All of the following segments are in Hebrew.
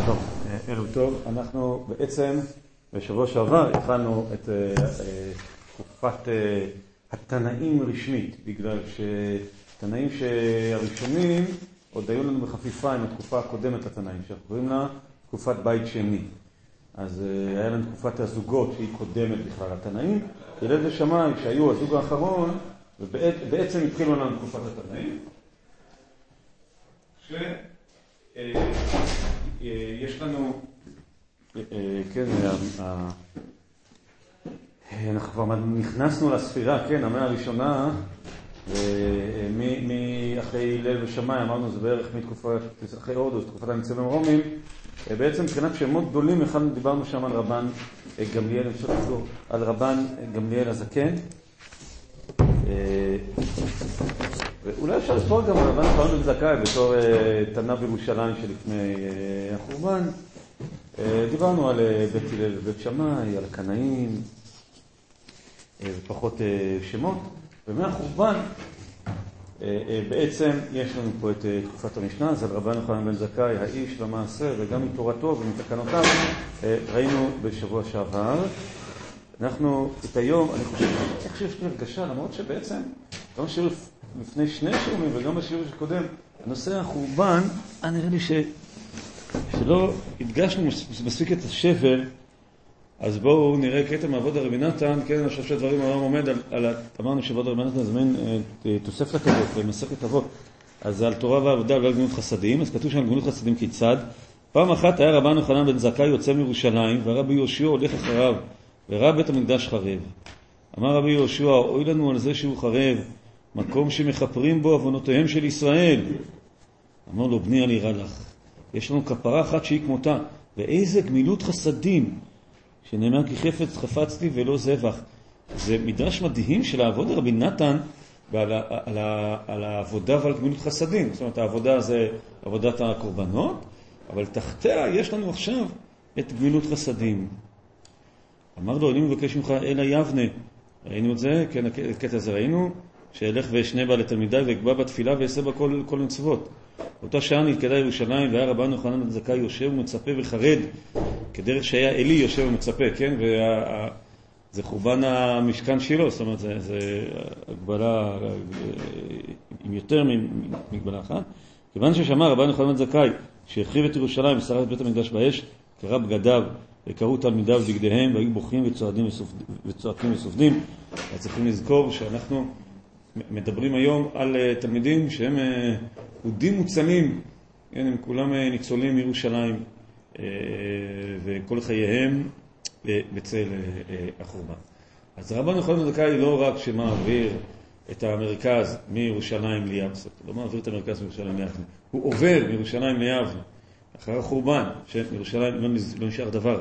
טוב, ערב טוב. אנחנו בעצם בשבוע שעבר התחלנו את תקופת התנאים רשמית, בגלל שתנאים שהראשונים עוד היו לנו בחפיפה עם התקופה הקודמת לתנאים, שאנחנו קוראים לה תקופת בית שני. אז היה לנו תקופת הזוגות שהיא קודמת בכלל לתנאים, ילד ושמיים שהיו הזוג האחרון, ובעצם התחילו לנו תקופת התנאים. יש לנו, כן, אנחנו כבר נכנסנו לספירה, כן, המאה הראשונה, אחרי ליל ושמיים, אמרנו זה בערך מתקופת, אחרי הורדוס, תקופת הניצבים הרומים, בעצם מבחינת שמות גדולים, דיברנו שם על רבן גמליאל, אפשר לחזור, על רבן גמליאל הזקן, ואולי אפשר לספור גם על רבן יוחנן בן זכאי בתור תנא בירושלים שלפני החורבן. דיברנו על בית הלל ובית שמאי, על הקנאים ופחות שמות. ומהחורבן בעצם יש לנו פה את תקופת המשנה, אז על רבן יוחנן בן זכאי, האיש למעשה וגם מתורתו ומתקנותיו, ראינו בשבוע שעבר. אנחנו את היום, אני חושב, איך שיש לי הרגשה, למרות שבעצם, גם בשיעור לפני שני שיעורים וגם בשיעור שקודם, הנושא החורבן, נראה לי שלא הדגשנו מספיק את השבר, אז בואו נראה קטע מעבוד הרבי נתן, כן, אני חושב שהדברים העולם עומד אמרנו שעבוד הרבי נתן זמן תוספתא כזאת במסכת אבות, אז זה על תורה ועבודה ועל גמילות חסדים, אז כתוב שם על גמילות חסדים כיצד, פעם אחת היה רבן יוחנן בן זכאי יוצא מירושלים, והרבי יהושע הולך אחריו, וראה בית המקדש חרב. אמר רבי יהושע, אוי לנו על זה שהוא חרב, מקום שמחפרים בו עוונותיהם של ישראל. אמר לו, בני אל ירא לך, יש לנו כפרה אחת שהיא כמותה, ואיזה גמילות חסדים, שנאמר כי חפץ חפצתי ולא זבח. זה מדרש מדהים של העבוד רבי נתן על העבודה ועל גמילות חסדים. זאת אומרת, העבודה זה עבודת הקורבנות, אבל תחתיה יש לנו עכשיו את גמילות חסדים. אמר לו, אני מבקש ממך אל היבנה. ראינו את זה, כן, הקטע הזה ראינו, שילך וישנה בה לתלמידי ויקבע בתפילה ויעשה בה כל מצוות. באותה שעה נתקדה ירושלים, והיה רבן יוחנן בן זכאי יושב ומצפה וחרד, כדרך שהיה אלי יושב ומצפה, כן? זה חורבן המשכן שלו, זאת אומרת, זה הגבלה עם יותר מגבלה אחת. כיוון ששמע רבן יוחנן בן זכאי שהחריב את ירושלים ושרף את בית המקדש באש, קרא בגדיו וקראו תלמידיו בגדיהם והיו בוכים וצועקים וסופדים. אז צריכים לזכור שאנחנו מדברים היום על תלמידים שהם יהודים מוצלים, הם כולם ניצולים מירושלים וכל חייהם בצל החורבן. אז רבן יוחנן בן זכאי לא רק שמעביר את המרכז מירושלים ליבנה, לא מעביר את המרכז מירושלים ליבנה, הוא עובר מירושלים ליבנה אחר החורבן, שמירושלים לא נשאר דבר.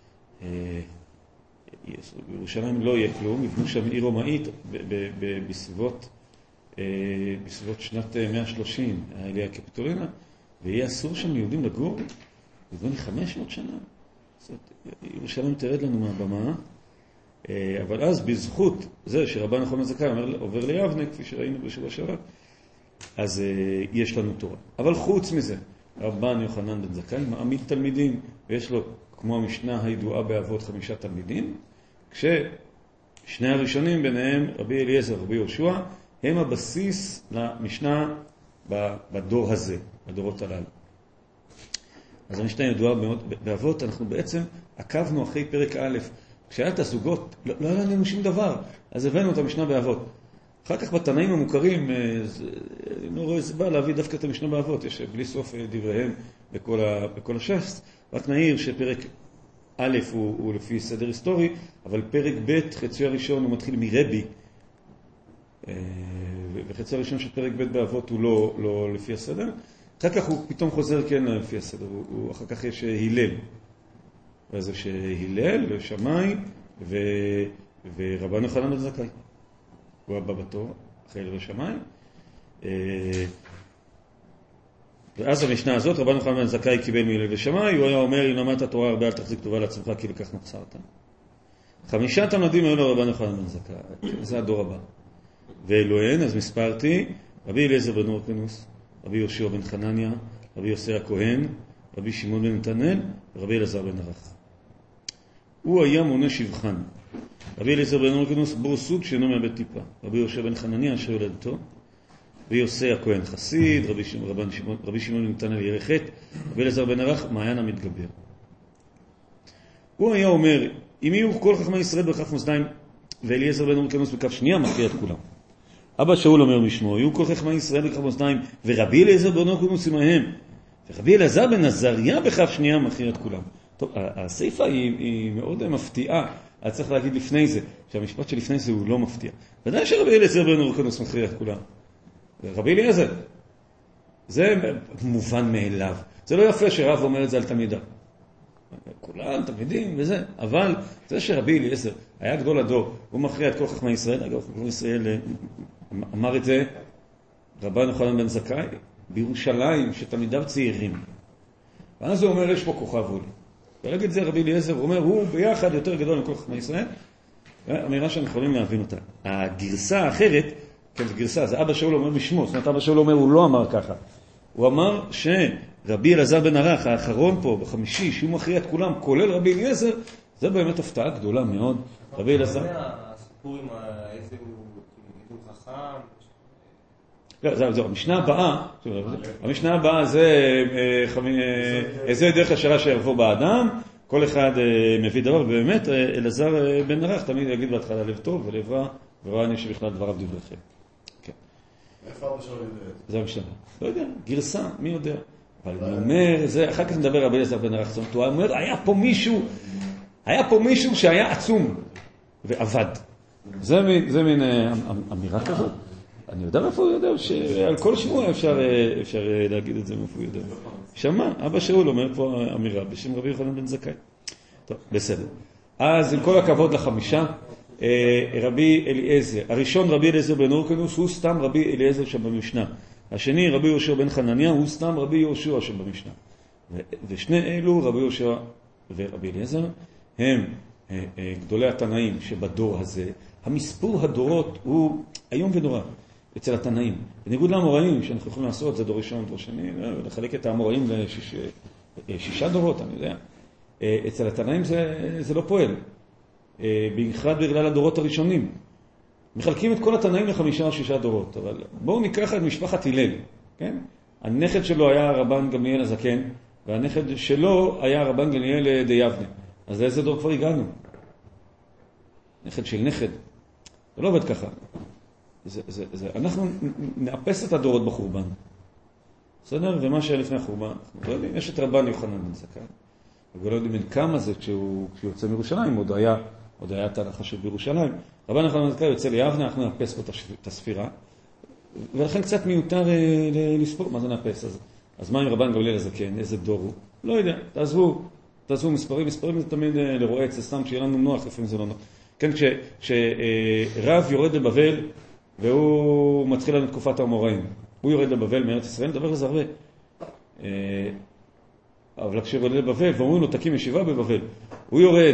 בירושלים לא יהיה כלום, יבנו שם עיר רומאית בסביבות שנת 130, היה הקפיטולינה, ויהיה אסור שם ליהודים לגור, יבנו 500 שנה. ירושלים תרד לנו מהבמה, אבל אז בזכות זה שרבן יוחנן בן זכאי עובר ליבנה, כפי שראינו בשבוע שעבר, אז יש לנו תורה. אבל חוץ מזה, רבן יוחנן בן זכאי מעמיד תלמידים, ויש לו, כמו המשנה הידועה באבות, 5 תלמידים, כששני הראשונים ביניהם, רבי אליעזר ורבי יהושע, הם הבסיס למשנה בדור הזה, בדורות הללו. אז המשנה ידועה מאוד באבות, אנחנו בעצם עקבנו אחרי פרק א', כשהיה את הזוגות, לא היה לנו שום דבר, אז הבאנו את המשנה באבות. אחר כך בתנאים המוכרים, אני לא רואה סיבה להביא דווקא את המשנה באבות, יש בלי סוף דבריהם בכל הש"ס, רק נעיר שפרק א' הוא לפי סדר היסטורי, אבל פרק ב' חציו הראשון הוא מתחיל מרבי, וחציו הראשון של פרק ב' באבות הוא לא לפי הסדר, אחר כך הוא פתאום חוזר כן לפי הסדר, אחר כך יש הלל, ואז יש הלל ושמאי ורבן יוחנן בן זכאי. הוא הבא בתור, אחרי הלל ושמאי. ואז המשנה הזאת, רבן יוחנן בן זכאי קיבל מהלל ושמאי, הוא היה אומר, אם למדת התורה הרבה אל תחזיק טובה לעצמך, כי לכך נוצרת. 5 תלמידים היו לו רבן יוחנן בן זכאי, זה הדור הבא. ואלוהן, אז מספרתי, רבי אליעזר בן הורקנוס, רבי יהושע בן חנניה, רבי יוסי הכהן, רבי שמעון בן נתנאל ורבי אלעזר בן ערך. הוא היה מונה שבחן. רבי אליעזר בן הורקנוס בור סוג שאינו מאבד טיפה. רבי יהושע בן חנניה אשר יולדתו. רבי יוסי הכהן חסיד, רבי שמעון בן נתנאל ירא חטא, רבי אלעזר בן ערך מעיין המתגבר. הוא היה אומר, אם יהיו כל חכמי ישראל בכף מאזניים, ואליעזר בן הורקנוס בכף שנייה מכריע את כולם. אבא שאול אומר משמו, יהיו כל חכמי ישראל בכף מאזניים, ורבי אליעזר בן הורקנוס עמהם, ורבי אלעזר בן עזריה בכף שנייה מכריע את כולם. טוב, הסעיפה היא מאוד מפתיעה. אז צריך להגיד לפני זה, שהמשפט שלפני זה הוא לא מפתיע. ודאי שרבי אליעזר בן הורקנוס מכריע את כולם. רבי אליעזר, זה מובן מאליו. זה לא יפה שרב אומר את זה על תלמידיו. כולם תלמידים וזה, אבל זה שרבי אליעזר היה גדול הדור, הוא מכריע את כל חכמי ישראל. אגב, חכמי ישראל אמר את זה רבן יוחנן בן זכאי בירושלים, שתלמידיו צעירים. ואז הוא אומר, יש פה כוכב עולי. ולהגיד זה רבי אליעזר, הוא אומר, הוא ביחד יותר גדול מכל חכמי ישראל. אמירה שאנחנו יכולים להבין אותה. הגרסה האחרת, כן, זו גרסה, זה אבא שאול אומר משמו, זאת אומרת, אבא שאול אומר, הוא לא אמר ככה. הוא אמר שרבי אלעזר בן ערך, האחרון פה, בחמישי, שהוא מכריע את כולם, כולל רבי אליעזר, זה באמת הפתעה גדולה מאוד. רבי אלעזר... הסיפור עם איזה הוא חכם... זהו, המשנה הבאה זה דרך השאלה שיבוא באדם, כל אחד מביא דבר, ובאמת אלעזר בן ערך תמיד יגיד בהתחלה לב טוב ולב רע, וראה אני שבכלל דבריו דברי חן. איפה אבא שלו יודע? זה המשנה. לא יודע, גרסה, מי יודע. אבל הוא אומר, אחר כך נדבר רבי אלעזר בן ערך, הוא אומר, היה פה מישהו שהיה עצום ועבד. זה מין אמירה כזאת. אני יודע איפה הוא יודע, שעל כל שבוע אפשר להגיד את זה מאיפה הוא יודע. שמע, אבא שאול אומר פה אמירה בשם רבי יוחנן בן זכאי. טוב, בסדר. אז עם כל הכבוד לחמישה, רבי אליעזר, הראשון רבי אליעזר בן הורקנוס הוא סתם רבי אליעזר שבמשנה. השני רבי יהושע בן חנניה הוא סתם רבי יהושע שבמשנה. ושני אלו, רבי יהושע ורבי אליעזר, הם גדולי התנאים שבדור הזה. המספור הדורות הוא היום ונורא. אצל התנאים. בניגוד לאמוראים, שאנחנו יכולים לעשות, זה דור ראשון, דור שני, לחלק את האמוראים לשישה דורות, אני יודע. אצל התנאים זה לא פועל. במיוחד בגלל הדורות הראשונים. מחלקים את כל התנאים ל5 או 6 דורות, אבל בואו ניקח את משפחת הלל, כן? הנכד שלו היה רבן גמליאל הזקן, והנכד שלו היה רבן גמליאל די יבנה. אז לאיזה דור כבר הגענו? נכד של נכד. זה לא עובד ככה. אנחנו נאפס את הדורות בחורבן. בסדר? ומה שהיה לפני החורבן, אנחנו לא יודעים, יש את רבן יוחנן בן זכאי. אבל לא יודעים בין כמה זה כשהוא יוצא מירושלים, עוד היה תנא חשוב בירושלים. רבן יוחנן בן זכאי יוצא ליבנה, אנחנו נאפס פה את הספירה. ולכן קצת מיותר לספור, מה זה נאפס? אז מה עם רבן גמליאל הזקן? איזה דור הוא? לא יודע, תעזבו מספרים זה תמיד לרועץ, זה סתם כשיהיה לנו נוח, לפעמים זה לא נוח. כן, כשרב יורד לבבל, והוא מתחיל לנו תקופת האמוראים. הוא יורד לבבל מארץ ישראל, מדבר לזה הרבה. אבל כשיורד לבבל, ואומרים לו, תקים ישיבה בבבל. הוא יורד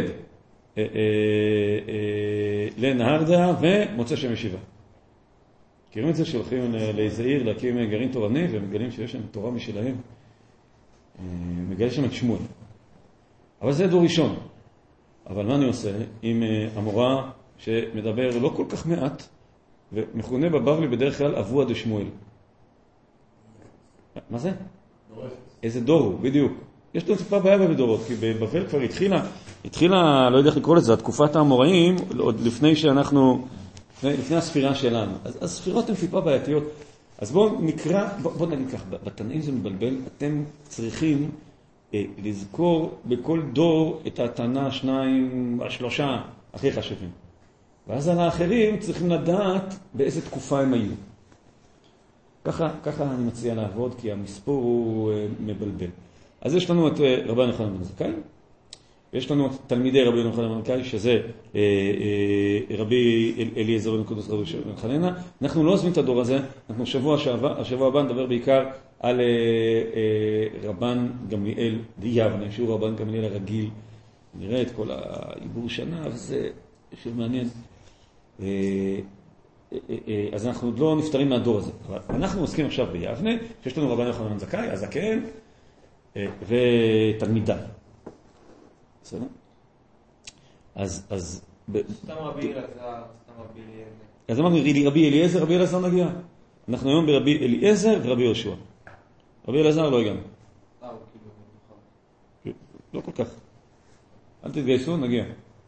לנהרדה ומוצא שם ישיבה. מכירים את זה שהולכים לאיזה עיר להקים גרעין תורני, ומגלים שיש שם תורה משלהם. מגלה שם את שמואל. אבל זה דור ראשון. אבל מה אני עושה עם אמורה שמדבר לא כל כך מעט, ומכונה בבבלי בדרך כלל אבוה דשמואל. מה זה? איזה דור הוא, בדיוק. יש לנו טיפה בעיה בדורות, כי בבבל כבר התחילה, לא יודע איך לקרוא לזה, התקופת האמוראים, עוד לפני שאנחנו, לפני הספירה שלנו. אז הספירות הן טיפה בעייתיות. אז בואו נגיד כך, בתנאים זה מבלבל, אתם צריכים לזכור בכל דור את התנא 2, 3 הכי חשובים. ואז על האחרים צריכים לדעת באיזה תקופה הם היו. ככה אני מציע לעבוד, כי המספור הוא מבלבל. אז יש לנו את רבן יוחנן בן זכאי, ויש לנו את תלמידי רבי יוחנן בן זכאי, שזה רבי אליעזר בן הורקנוס רבי בן חנניה. אנחנו לא עוזבים את הדור הזה, אנחנו השבוע הבא נדבר בעיקר על רבן גמליאל די יבנה, שהוא רבן גמליאל הרגיל. נראה את כל העיבור שנה, וזה מעניין. אז אנחנו עוד לא נפטרים מהדור הזה. אבל אנחנו עוסקים עכשיו ביבנה, שיש לנו רבן יוחנן בן זכאי, הזקן, ותלמידיו. בסדר? אז... סתם רבי אלעזר, סתם רבי אליעזר. אז אמרנו רבי אליעזר, רבי אלעזר נגיע. אנחנו היום ברבי אליעזר ורבי יהושע. רבי אלעזר לא הגענו. לא כל כך. אל תתגייסו, נגיע.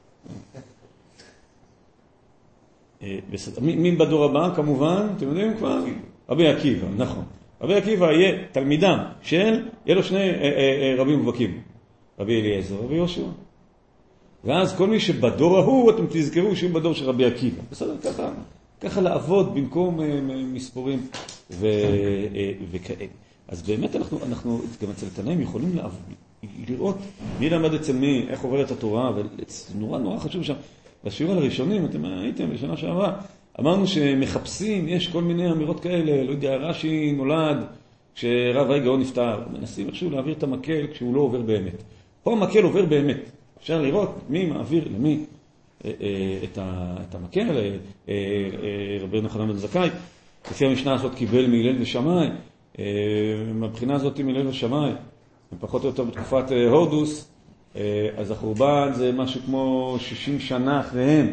מי בדור הבא? כמובן, אתם יודעים כבר? רבי עקיבא, נכון. רבי עקיבא יהיה תלמידם יהיה לו שני רבים מובהקים. רבי אליעזר, רבי יהושע. ואז כל מי שבדור ההוא, אתם תזכרו שהוא בדור של רבי עקיבא. בסדר, ככה לעבוד במקום מספורים וכאלה. אז באמת אנחנו גם אצל תנאים יכולים לראות מי למד אצל מי, איך עוברת התורה, ונורא חשוב שם. בשיעור הראשונים, אתם הייתם בשנה שעברה, אמרנו שמחפשים, יש כל מיני אמירות כאלה, לא יודע, רש"י נולד כשרב הגאון נפטר, מנסים איכשהו להעביר את המקל כשהוא לא עובר באמת. פה המקל עובר באמת. אפשר לראות מי מעביר למי את המקל, רבי נחמן בן זכאי, לפי המשנה הזאת קיבל מהלל ושמאי, מבחינה הזאת מהלל ושמאי, פחות או יותר בתקופת הורדוס, אז החורבן זה משהו כמו 60 שנה אחריהם,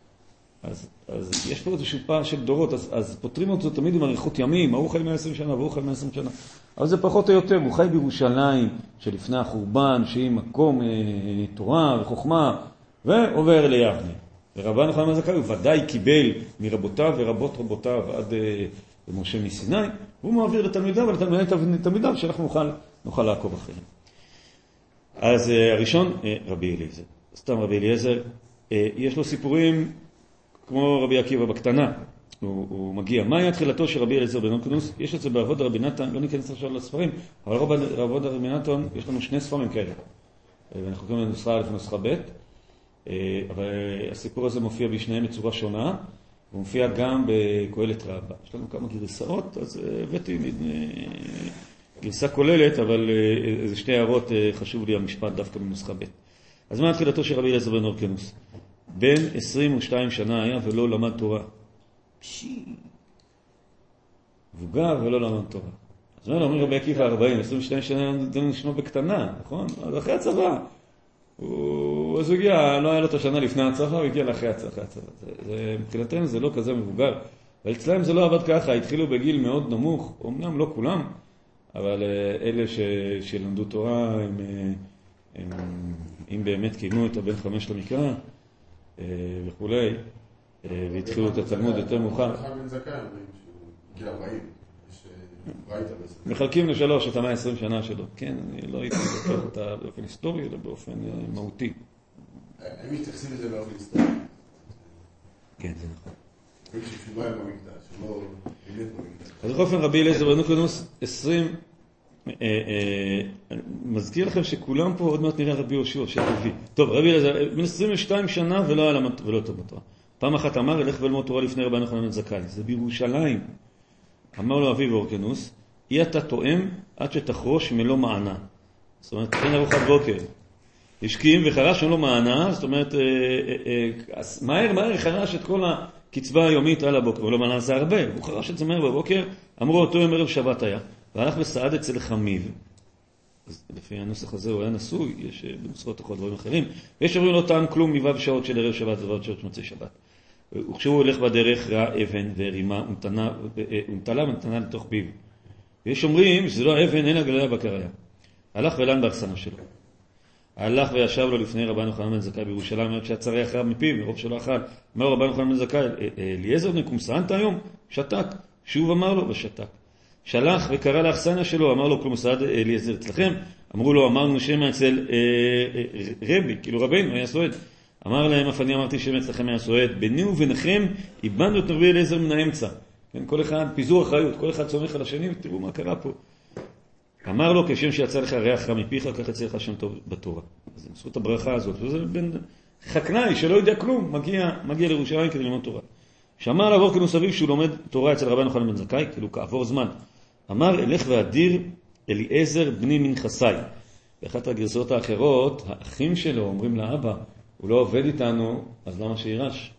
אז יש פה איזשהו פער של דורות, אז פותרים אותו תמיד עם אריכות ימים, הוא חי 120 שנה והוא חי 120 שנה, אבל זה פחות או יותר, הוא חי בירושלים שלפני החורבן, שהיא מקום תורה וחוכמה, ועובר ליבנה. ורבן נחמן בן זכאי הוא ודאי קיבל מרבותיו ורבות רבותיו עד משה מסיני, והוא מעביר לתלמידיו ולתלמידיו שאנחנו נוכל לעקוב אחריהם. אז הראשון, רבי אליעזר. סתם רבי אליעזר, יש לו סיפורים כמו רבי עקיבא בקטנה. הוא מגיע. מה היה תחילתו של רבי אליעזר בן הורקנוס? יש את זה בעבוד רבי נתן, לא ניכנס עכשיו לספרים, אבל בעבוד רבי נתן יש לנו שני ספרים כאלה. ואנחנו קוראים לנוסחה א' ונוסחה ב', אבל הסיפור הזה מופיע בשניהם בצורה שונה, הוא מופיע גם בקהלת רבה. יש לנו כמה גרסאות, אז הבאתי גרסה כוללת, אבל איזה שתי הערות חשוב לי המשפט דווקא בנוסחה ב'. אז מה תחילתו של רבי אליעזר בן הורקנוס? בן 22 שנה היה ולא למד תורה. מבוגר ולא למד תורה. אז מה אומרים רבי עקיבא 40, 22 שנה זה נשמע בקטנה, נכון? אז אחרי הצבא. אז הוא הגיע, לא היה לו את השנה לפני הצבא, הוא הגיע לאחרי הצבא. מבחינתנו זה לא כזה מבוגר. אבל אצלם זה לא עבד ככה, התחילו בגיל מאוד נמוך, אמנם לא כולם, אבל אלה שלמדו תורה, אם באמת קיימו את הבן 5 למקרא וכולי, והתחילו את התלמוד יותר מאוחר. בן זכאי אומרים שהוא גיל 40, מחלקים לשלוש את 120 שנה שלו. כן, אני לא הייתי לוקח אותה באופן היסטורי, אלא באופן מהותי. הם מתייחסים לזה באופן היסטורי. כן, זה נכון. כשהוא לא היה במקדש, שהוא לא באמת במקדש. אז באופן רבי אליעזר בן הורקנוס 20, מזכיר לכם שכולם פה עוד מעט נראה רבי יהושע שתביא. טוב, רבי אליעזר, בן 22 שנה ולא טוב בתורה. פעם אחת אמר, אלך ולמוד תורה לפני רבן נחמן בן זכאי. זה בירושלים. אמר לו אביו הורקנוס, אי אתה תואם עד שתחרוש מלא מענה. זאת אומרת, תכין ארוחת בוקר. השכים וחרש מלא מענה, זאת אומרת, מהר חרש את כל הקצבה היומית על הבוקר, ולא מענה זה הרבה. הוא חרש את זה מהר בבוקר, אמרו אותו יום ערב שבת היה, והלך וסעד אצל חמיו. אז לפי הנוסח הזה הוא היה נשוי, יש בנוסחות אחרות דברים אחרים. ויש אומרים לו טעם כלום מבב שעות של ערב שבת ובב שעות מוצאי שבת. וכשהוא הולך בדרך ראה אבן ורימה ונטלה ונתנה לתוך פיו. ויש אומרים שזה לא האבן, אין הגליה בקריה. הלך ולן באכסנה שלו. הלך וישב לו לפני רבן נחמן בן זכאי בירושלים, כשהצרי אחריו מפיו, מרוב שלא אכל. אמר רבן נחמן בן זכאי, אליעזר בן קומסנת היום? שתק. שוב אמר לו ושתק. שלח וקרא לאכסנה שלו, אמר לו, כלום סעד אליעזר אצלכם? אמרו לו, אמרנו שמה אצל רבי, כאילו רבינו היה סועד. אמר להם, אף אני אמרתי שמה אצלכם היה סועד. ביני וביניכם איבדנו את רבי אליעזר מן האמצע. כן, כל אחד, פיזור אחריות, כל אחד סומך על השני, ותראו מה קרה פה. אמר לו, כשם שיצא לך ריח רע מפיך, כך יצא לך שם טוב בתורה. אז זה זכות הברכה הזאת. וזה בן חקנאי שלא יודע כלום, מגיע לירושלים כדי ללמוד תורה. שמע עליו הורקנוס אביו שהוא לומד תורה אצל רבן נחמן בן זכאי, כאילו כעבור זמן. אמר, אלך ואדיר אליעזר בני מנחסי. באחת הגרסאות האחרות, האחים שלו אומרים לאבא, הוא לא עובד איתנו, אז למה שירש?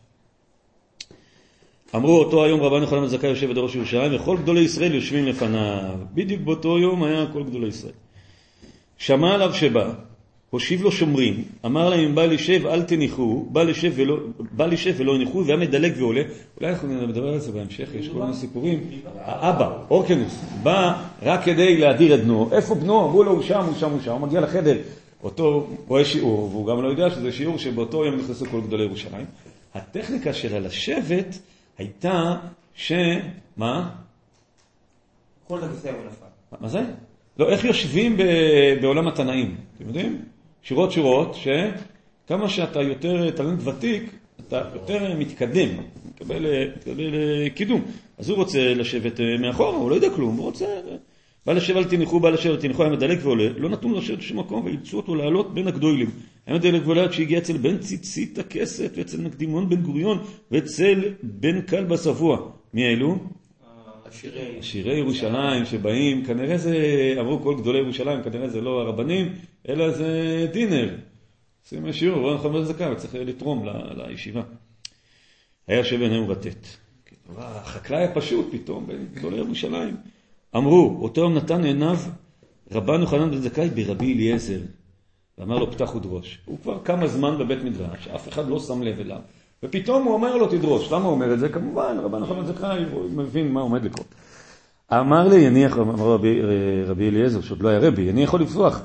אמרו, אותו היום רבן נחמן בן זכאי יושב בראש ירושלים, וכל גדולי ישראל יושבים לפניו. בדיוק באותו יום היה כל גדולי ישראל. שמע עליו שבא, הושיב לו שומרים, אמר להם, בא לשב אל תניחו, בא לשב ולא יניחו, והיה מדלג ועולה. אולי אנחנו נדבר על זה בהמשך, יש כל מיני סיפורים. האבא, אורקנוס, בא רק כדי להדיר את בנו. איפה בנו? אמרו לו, הוא שם, הוא מגיע לחדר. אותו רואה שיעור, והוא גם לא יודע שזה שיעור שבאותו יום נכנסו כל גדולי ירושלים. הטכניקה שלה לשבת הייתה מה? כל הכיסא הוא נפל. מה זה? לא, איך יושבים בעולם התנאים? אתם יודעים? שורות, שכמה שאתה יותר תלמיד ותיק, אתה יותר מתקדם, מקבל קידום. אז הוא רוצה לשבת מאחורה, הוא לא יודע כלום, הוא רוצה... בא לשב אל תניחו, היה מדלג ועולה, לא נתנו לו לשבת בשום מקום, ואילצו אותו לעלות בין הגדולים. היה מדלג ועולה עד שהגיע אצל בן ציצית הכסף, ואצל נקדימון בן גוריון, ואצל בן כלבא שבוע. מי אלו? עשירי ירושלים שבאים, כנראה זה, אמרו כל גדולי ירושלים, כנראה זה לא הרבנים, אלא זה דינר. עושים שיעור, לא נכון בזקה, וצריך לתרום לישיבה. היה יושב ביניהם רטט. החקלאי הפשוט פתאום, בין גדולי ירושלים. אמרו, אותו יום נתן עיניו רבן יוחנן בן זכאי ברבי אליעזר. ואמר לו, פתח ודרוש. הוא כבר כמה זמן בבית מדרש, אף אחד לא שם לב אליו. ופתאום הוא אומר לו, תדרוש. למה הוא אומר את זה? כמובן, רבן יוחנן בן זכאי, הוא מבין מה עומד לקרות. אמר לי, אמר רבי אליעזר, שעוד לא היה רבי, אני יכול לפתוח.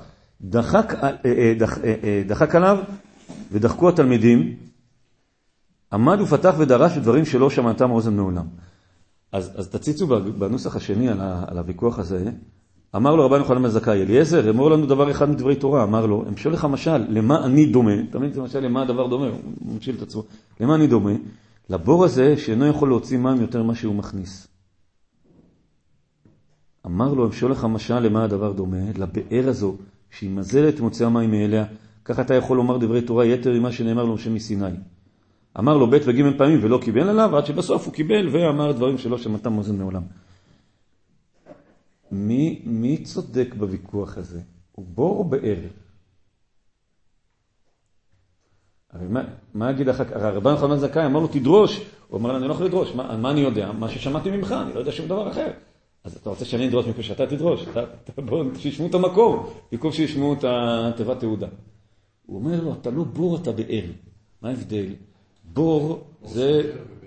דחק עליו, ודחקו התלמידים. עמד ופתח ודרש דברים שלא שמעתם אוזן מעולם. אז תציצו בנוסח השני על הוויכוח הזה. אמר לו רבן יוחנן בן זכאי, אליעזר, אמור לנו דבר אחד מדברי תורה. אמר לו, אמשול לך משל, למה אני דומה? תמיד זה משל, למה הדבר דומה? הוא ממשל את עצמו. למה אני דומה? לבור הזה שאינו יכול להוציא מים יותר ממה שהוא מכניס. אמר לו, אמשול לך משל, למה הדבר דומה? לבאר הזו, שהיא מזלת מוצאה מים מאליה, כך אתה יכול לומר דברי תורה יתר ממה שנאמר לו משה מסיני. אמר לו ב' וג' פעמים ולא קיבל עליו, עד שבסוף הוא קיבל ואמר דברים שלא שמעתם אוזן מעולם. מי צודק בוויכוח הזה? הוא בור או באר? מה יגיד אחר כך? רבן יוחנן בן זכאי אמר לו תדרוש, הוא אמר לו אני לא יכול לדרוש, מה אני יודע? מה ששמעתי ממך, אני לא יודע שום דבר אחר. אז אתה רוצה שאני אדרוש מכך שאתה תדרוש, בואו שישמעו את המקור, במקום שישמעו את התיבת תעודה. הוא אומר לו, אתה לא בור, אתה באר. מה ההבדל? בור זה,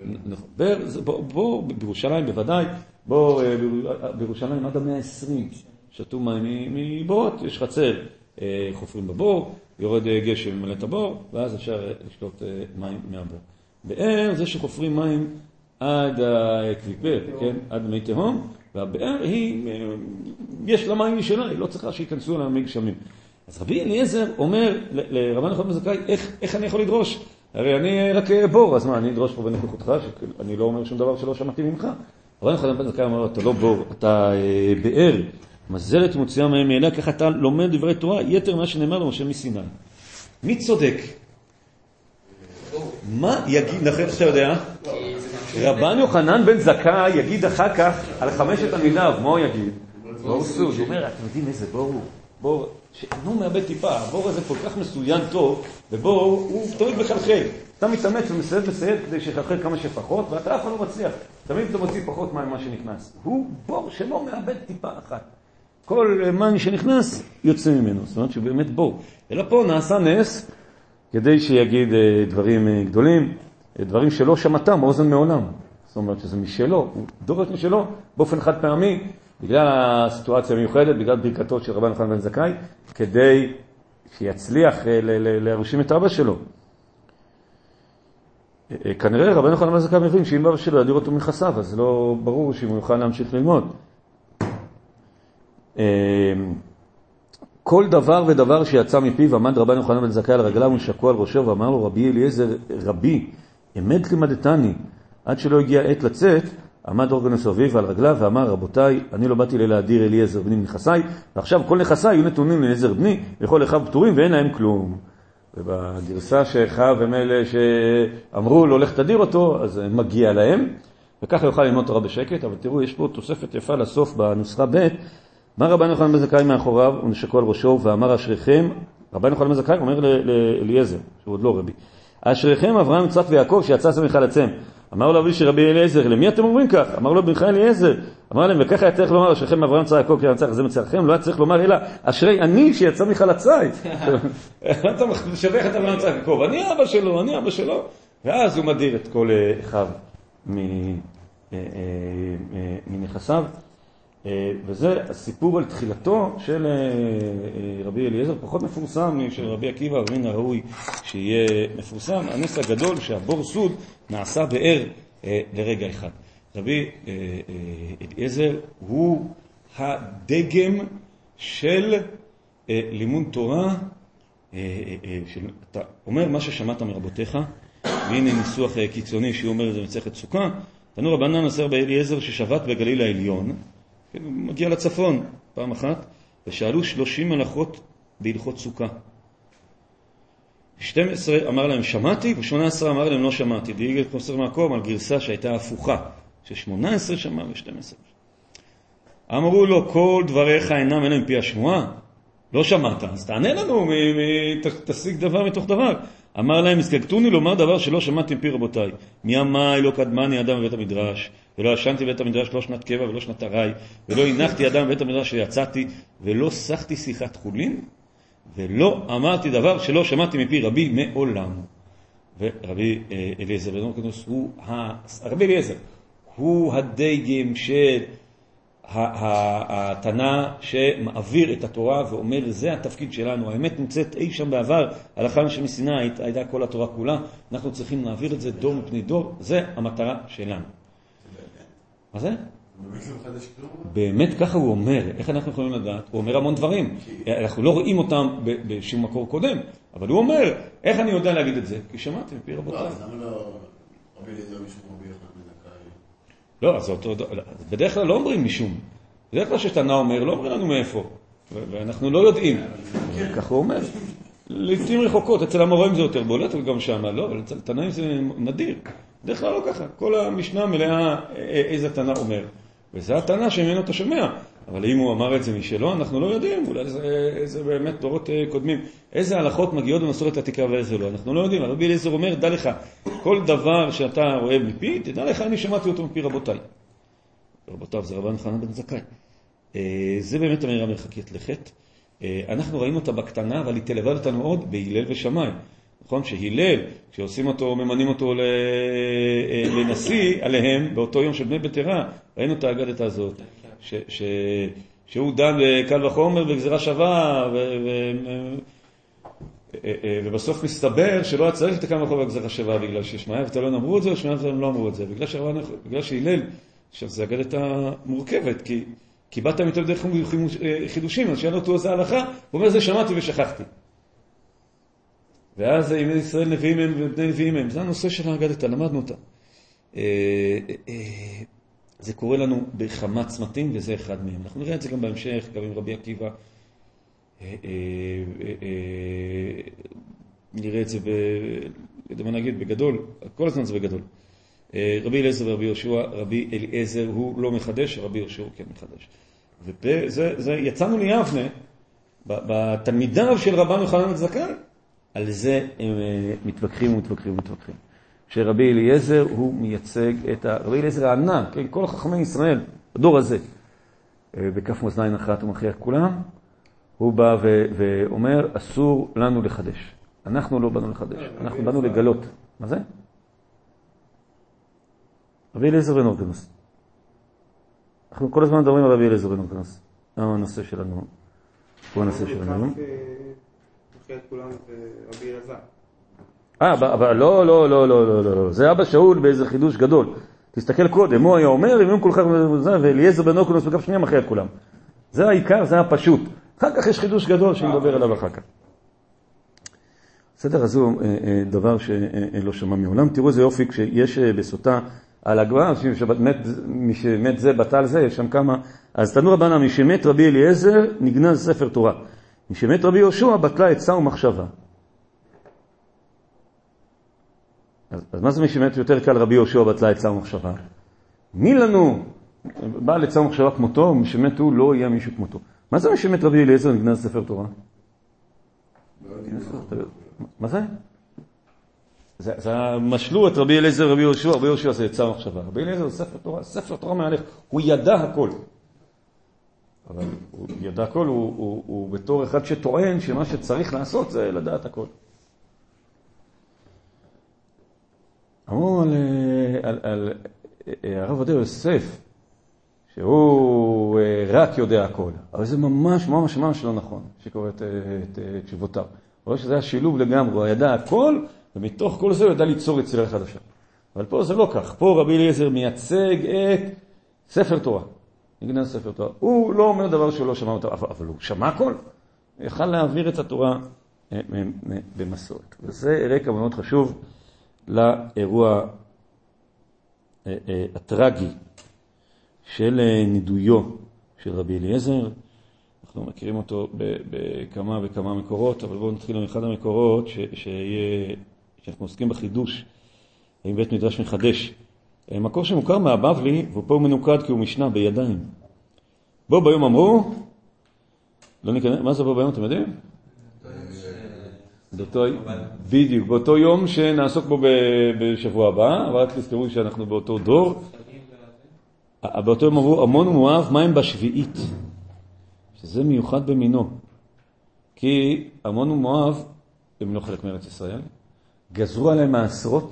בור בירושלים בוודאי, בור בירושלים עד ה-120 שתו מים מבורות, יש חצר, חופרים בבור, יורד גשם ממלא את הבור, ואז אפשר לשתות מים מהבור. באר זה שחופרים מים עד הקליפר, כן? עד מי תהום, והבאר יש לה מים משלה, היא לא צריכה שיכנסו עליה מי גשמים. אז רבי אליעזר אומר לרבן יוחנן בן זכאי, איך אני יכול לדרוש? הרי אני רק בור, אז מה, אני אדרוש פה בנוכחותך, שאני לא אומר שום דבר שלא שמעתי ממך. רבן יוחנן בן זכאי אומר, אתה לא בור, אתה באר, מזלת מוציאה מים מאליה, כך אתה לומד דברי תורה, יתר מה שנאמר לו משה מסיני. מי צודק? מה יגיד, נכון שאתה יודע? רבן יוחנן בן זכאי יגיד אחר כך על 5 תלמידיו, מה הוא יגיד? בור סוד, הוא אומר, אתם יודעים איזה בור הוא? בור שאינו מאבד טיפה, הבור הזה כל כך מסוין טוב, ובור הוא תמיד מחלחל. אתה מתאמץ ומסייד כדי שיחלחל כמה שפחות, ואתה אף לא מצליח. תמיד אתה מוציא פחות מים מה שנכנס. הוא בור שלא מאבד טיפה אחת. כל מים שנכנס יוצא ממנו, זאת אומרת שהוא באמת בור. אלא פה נעשה נס, כדי שיגיד דברים גדולים, דברים שלא שמעתם אוזן מעולם. זאת אומרת שזה משלו, הוא דורש משלו באופן חד פעמי, בגלל הסיטואציה המיוחדת, בגלל ברכתו של רבן יוחנן בן זכאי, כדי שיצליח להרשים את אבא שלו. כנראה רבן יוחנן בן זכאי מבין שאם אבא שלו ידיר אותו מחסיו, אז לא ברור שאם הוא יוכל להמשיך ללמוד. כל דבר ודבר שיצא מפיו עמד רבן יוחנן בן זכאי על רגליו ונשקו על ראשו ואמר לו רבי אליעזר רבי אמת לימדתני עד שלא הגיע עת לצאת עמד אורגנוס אביו על רגליו ואמר רבותיי אני לא באתי להדיר אליעזר בני נכסיי ועכשיו כל נכסיי יהיו נתונים לאליעזר בני וכל אחיו פטורים ואין להם כלום. ובגרסה שאחיו הם אלה שאמרו לו לך תדיר אותו אז מגיע להם וככה יוכל ללמוד תורה בשקט. אבל תראו יש פה תוספת יפה לסוף בנוסחה ב' מה רבן יוחנן בן זכאי מאחוריו ונשקו על ראשו ואמר אשריכם רבן יוחנן בן זכאי אומר לאליעזר שהוא עוד לא רבי אשריכם אברהם יצחק ויעקב שיצא זה מחלצם אמר לו רבי אליעזר, למי אתם אומרים כך? אמר לו בנך אליעזר. אמר להם, וככה היה צריך לומר, אשריכם אברהם צר יעקב כי ינצח זה מצלחכם, לא היה צריך לומר אלא, אשרי אני שיצא מחלצי. אתה משבח את אברהם צר יעקב, אני אבא שלו. ואז הוא מדיר את כל אחיו מנכסיו. וזה הסיפור על תחילתו של רבי אליעזר, פחות מפורסם של רבי עקיבא, אבל מן הראוי שיהיה מפורסם. הנס הגדול שהבור סוד נעשה באר לרגע אחד. רבי אליעזר הוא הדגם של לימוד תורה, אתה אומר מה ששמעת מרבותיך, והנה ניסוח קיצוני שהוא אומר את זה מסכת סוכה. תנו רבנן עשר רבי אליעזר ששבת בגליל העליון, הוא מגיע לצפון פעם אחת, ושאלו 30 הלכות בהלכות סוכה. 12 אמר להם שמעתי, ו18 אמר להם לא שמעתי. דייגל חוסר מקום על גרסה שהייתה הפוכה, ש18 שמע ו12. אמרו לו, כל דבריך אינם אלא מפי השמועה, לא שמעת, אז תענה לנו, תשיג דבר מתוך דבר. אמר להם, הסגגתוני לומר דבר שלא שמעתי מפי רבותיי. מימי לא קדמני אדם בבית המדרש, ולא ישנתי בבית המדרש לא שנת קבע ולא שנת ארעי, ולא הנחתי אדם בבית המדרש שיצאתי, ולא שחתי שיחת חולין, ולא אמרתי דבר שלא שמעתי מפי רבי מעולם. ורבי אליעזר בן הורקנוס רבי אליעזר הוא הדגם של התנא שמעביר את התורה ואומר זה התפקיד שלנו. האמת נמצאת אי שם בעבר, הלכה שמסיני הייתה כל התורה כולה, אנחנו צריכים להעביר את זה דור מפני דור, זה המטרה שלנו. מה זה? באמת ככה הוא אומר. איך אנחנו יכולים לדעת? הוא אומר המון דברים, אנחנו לא רואים אותם בשום מקור קודם, אבל הוא אומר איך אני יודע להגיד את זה? כי שמעתי מפי רבותיי. למה לא רבי אליעזר משום רבי יוחנן בן זכאי? לא, אז בדרך כלל לא אומרים משום. בדרך כלל שתנא אומר, לא אומרים לנו מאיפה. ואנחנו לא יודעים. ככה הוא אומר. לעתים רחוקות, אצל המוראים זה יותר בולט, וגם שם לא, אבל אצל תנאים זה נדיר. בדרך כלל לא ככה. כל המשנה מלאה איזה תנא אומר. וזה התנא שממנו אתה שומע. אבל אם הוא אמר את זה משלו, אנחנו לא יודעים. אולי זה באמת דורות קודמים. איזה הלכות מגיעות במסורת עתיקה ואיזה לא. אנחנו לא יודעים. רבי אליעזר אומר, דע לך, כל דבר שאתה רואה מפי, תדע לך, אני שמעתי אותו מפי רבותיי. רבותיו זה רבן חנן בן זכאי. זה באמת אמירה מרחקת לכת. אנחנו ראינו אותה בקטנה, אבל היא תלווה אותנו עוד בהלל ושמאי. נכון? שהלל, כשעושים אותו, ממנים אותו לנשיא עליהם, באותו יום של בני ביתרה, ראינו את האגדת הזאת, שהוא דן בקל וחומר בגזירה שווה, ובסוף מסתבר שלא היה צריך את הקל וחומר בגזירה שווה, בגלל ששמעיה ותלון אמרו את זה, ושמעיה ותלון לא אמרו את זה. בגלל שהלל, עכשיו זה אגדת המורכבת, כי באת מתל דרך חידושים, אז שאלה אותו זה ההלכה, הוא אומר זה שמעתי ושכחתי. ואז אם ישראל נביאים הם ובני נביאים הם, זה הנושא של האגדת, למדנו אותה. זה קורה לנו בכמה צמתים, וזה אחד מהם. אנחנו נראה את זה גם בהמשך, גם עם רבי עקיבא. נראה את זה, מה נגיד, בגדול, כל הזמן זה בגדול. רבי אליעזר ורבי יהושע, רבי אליעזר הוא לא מחדש, רבי יהושע הוא כן מחדש. וזה יצאנו ליבנה, בתלמידיו של רבן יוחנן בן זכאי, על זה הם מתווכחים. שרבי אליעזר הוא מייצג את רבי אליעזר הענק, כן, כל חכמי ישראל, בדור הזה, בכף מאזניים אחת הוא מכריח כולם, הוא בא ואומר, אסור לנו לחדש. אנחנו לא באנו לחדש, אנחנו באנו לגלות. מה זה? רבי אליעזר בן הורקנוס. אנחנו כל הזמן מדברים על רבי אליעזר בן הורקנוס. מה הנושא שלנו? הוא הנושא שלנו היום. מכריח כולם את רבי אלעזר. אבל לא. זה אבא שאול באיזה חידוש גדול. תסתכל קודם, הוא היה אומר, אם כל כך ואליעזר בן הורקנוס בכף שנייה מכריח כולם. זה העיקר, זה הפשוט. אחר כך יש חידוש גדול שנדבר עליו אחר כך. בסדר, אז הוא דבר שלא שמע מעולם. תראו איזה יופי, כשיש בסוטה על הגבוהה, מי שמת זה בטל זה, יש שם כמה. אז תנו רבנן, מי שמת רבי אליעזר נגנז ספר תורה. מי שמת רבי יהושע בטלה עצה ומחשבה. אז מה זה מי שמת יותר קל רבי יהושע בטלה עצה ומחשבה? מי לנו בעל עצה ומחשבה כמותו, מי שמת הוא לא יהיה מישהו כמותו. מה זה מי שמת רבי אליעזר נגנז ספר תורה? מה זה? זה משלו את רבי אליעזר ורבי יהושע, רבי יהושע זה יצא מחשבה. רבי אליעזר זה ספר תורה מהלך, הוא ידע הכל. אבל הוא ידע הכל, הוא בתור אחד שטוען שמה שצריך לעשות זה לדעת הכל. אמרו על הרב עובדיה יוסף, שהוא רק יודע הכל, אבל זה ממש ממש ממש לא נכון, שקורא את תשובותיו. הוא רואה שזה היה שילוב לגמרי, הוא ידע הכל, ומתוך כל זה הוא ידע ליצור יצירה חדשה. אבל פה זה לא כך, פה רבי אליעזר מייצג את ספר תורה. נגנז ספר תורה. הוא לא אומר דבר שהוא לא שמע אותו, אבל הוא שמע הכל. הוא יכל להעביר את התורה במסורת. וזה רקע מאוד חשוב לאירוע הטרגי של נידויו של רבי אליעזר. אנחנו מכירים אותו בכמה וכמה מקורות, אבל בואו נתחיל עם אחד המקורות שאנחנו עוסקים בחידוש, עם בית מדרש מחדש. מקור שמוכר מהבבלי, ופה הוא מנוקד כי הוא משנה בידיים. בו ביום אמרו, לא ניכנס, מה זה בו ביום, אתם יודעים? בדיוק, באותו יום שנעסוק בו בשבוע הבא, אבל רק תזכרו שאנחנו באותו דור. באותו יום אמרו, עמון ומואב, מה הם בשביעית? שזה מיוחד במינו. כי עמון ומואב, הם לא חלק מארץ ישראל, גזרו עליהם מעשרות,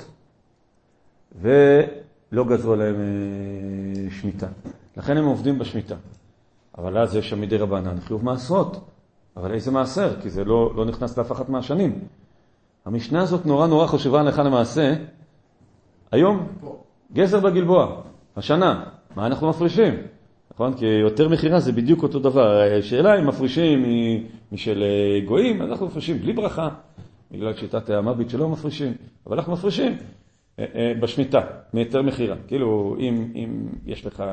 ולא גזרו עליהם שמיטה. לכן הם עובדים בשמיטה. אבל אז יש שם מדי רבנן, חיוב מעשרות. אבל איזה מעשר? כי זה לא נכנס לאף אחת מהשנים. המשנה הזאת נורא חושבה עליך למעשה. היום, גזר בגלבוע, השנה. מה אנחנו מפרישים? נכון? כי יותר מחירה זה בדיוק אותו דבר. השאלה אם מפרישים משל גויים, אז אנחנו מפרישים בלי ברכה, בגלל שיטת המביט שלא מפרישים. אבל אנחנו מפרישים בשמיטה, מיותר מחירה. כאילו, אם יש לך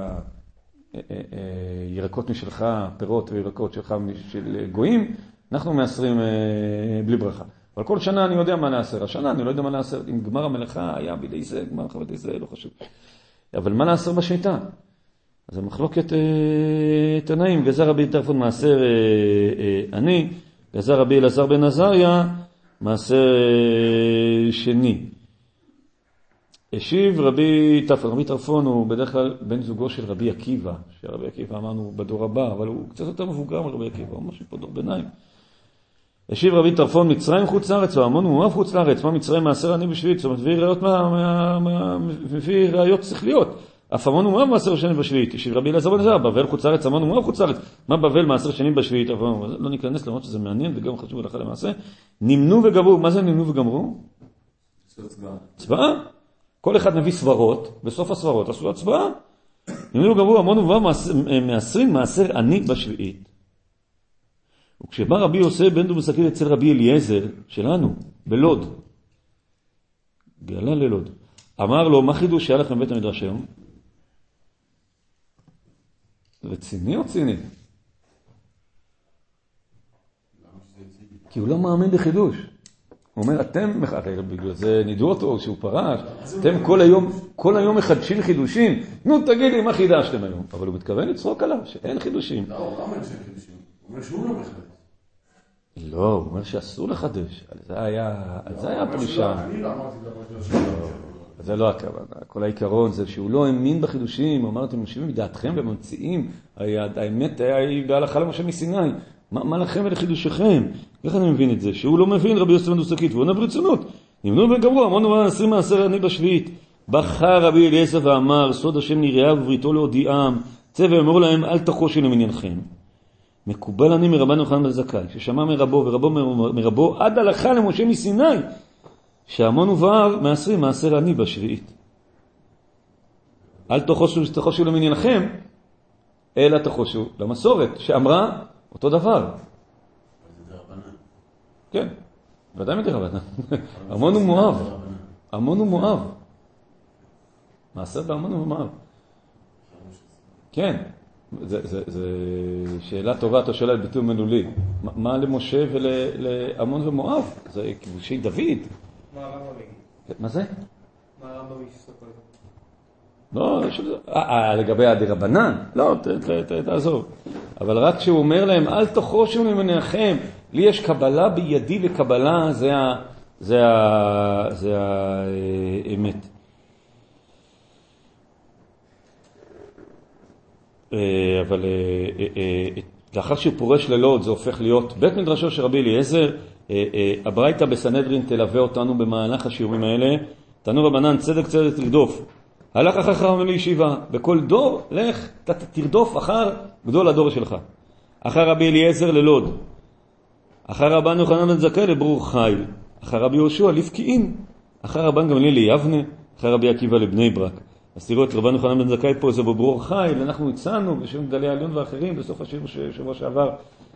ירקות משלך, פירות וירקות שלך של גויים, אנחנו מאסרים בלי ברכה. אבל כל שנה אני יודע מה נאסר. השנה אני לא יודע מה נאסר. אם גמר המלאכה היה בידי זה, גמר חבדי זה, לא חשוב. אבל מה נאסר בשמיטה? אז המחלוקת תנאים, גזר רבי טרפון מעשר אני, גזר רבי אלעזר בן עזריה, מעשר שני. השיב רבי טרפון הוא בדרך כלל בן זוגו של רבי עקיבא, שרבי עקיבא אמרנו בדור הבא, אבל הוא קצת יותר מבוגר מרבי עקיבא, הוא משהו פה דור ביניים. השיב רבי טרפון, מצרים חוץ לארץ, או עמון ומואב חוץ לארץ, מה מצרים מעשר אני בשביעית? זאת אומרת, מביא ראיות שכליות. אף עמון ומואב מעשר שני בשביעית. השיב רבי אלעזר בן עזריה, בבל חוץ לארץ, עמון ומואב חוץ לארץ. מה בבל מעשר שני בשביעית? לא ניכנס למרות שזה מעניין וגם חשוב הלכה למעשה. נמנו וגמרו. מה זה נמנו וגמרו? הצבעה. כל אחד מביא סברות, בסוף הסברות עשו הצבעה. נמנו וגמרו, עמון ומואב מעשרים מעשר אני בשביעית. וכשבא רבי יוסף בן דומסקיר אצל רבי אליעזר שלנו, בלוד, גלה ללוד, אמר לו, מה חידוש שהיה לכם בית המדרש היום? רציני או ציני? כי הוא לא מאמין בחידוש. הוא אומר, אתם, בגלל זה נידו אותו שהוא פרש, אתם כל היום מחדשים חידושים, נו תגיד לי מה חידשתם היום. אבל הוא מתכוון לצחוק עליו, שאין חידושים. לא, הוא אומר שאין חידושים. הוא אומר שהוא לא מחדש. לא, הוא אומר שאסור לחדש. זה היה הפרישה. אני לא אמרתי דבר שלא. זה לא הכוונה. כל העיקרון זה שהוא לא האמין בחידושים, אמרתם, משיבים מדעתכם וממציאים. האמת היה בהלכה למשה מסיני. מה לכם ולחידושיכם? איך אני מבין את זה? שהוא לא מבין רבי יוסף בן דוסקית, והוא עונה ברצינות. נמנו וגמרו, אמרנו מה 20 מעשר אני בשביעית. בחר רבי אליעזר ואמר, סוד השם נראה ובריתו להודיעם, צא ואמור להם, אל תחושו למניינכם. מקובל אני מרבן יוחנן בן זכאי, ששמע מרבו ורבו מרבו עד הלכה למשה מסיני, שעמון ובער מעשרים מעשר אני בשביעית. אל תחושו למניינכם, אלא תחושו למסורת, שאמרה אותו דבר. כן, ודאי מדי רבנן. עמון ומואב. עמון ומואב. מעשר בעמון ומואב. כן. זה שאלה טובה, אתה שואל על ביטוי מילולי. מה למשה ולעמון ומואב? זה כיבושי דוד. מה הרמב"ם יגיד? מה זה? מה הרמב"ם יסתכל? לא, לגבי הדרבנן, לא, תעזוב. אבל רק כשהוא אומר להם, אל תחושו למניינכם, לי יש קבלה בידי וקבלה, זה האמת. אבל לאחר שהוא פורש ללוד, זה הופך להיות בית מדרשו של רבי אליעזר. הברייתא בסנהדרין תלווה אותנו במהלך השיעורים האלה. תנו רבנן, צדק צדק תרדוף. הלך אחר חכם לישיבה. בכל דור, לך, תרדוף אחר גדול הדור שלך. אחר רבי אליעזר ללוד. אחר רבן יוחנן בן זכאי לברור חיל. אחר רבי יהושע לפקיעין. אחר רבן גמליאל ליבנה. אחר רבי עקיבא לבני ברק. אז תראו את רבן יוחנן בן זכאי פה, זה בברור חיל. אנחנו הצענו בשם גדלי העליון ואחרים בסוף השיעור שבוע שעבר,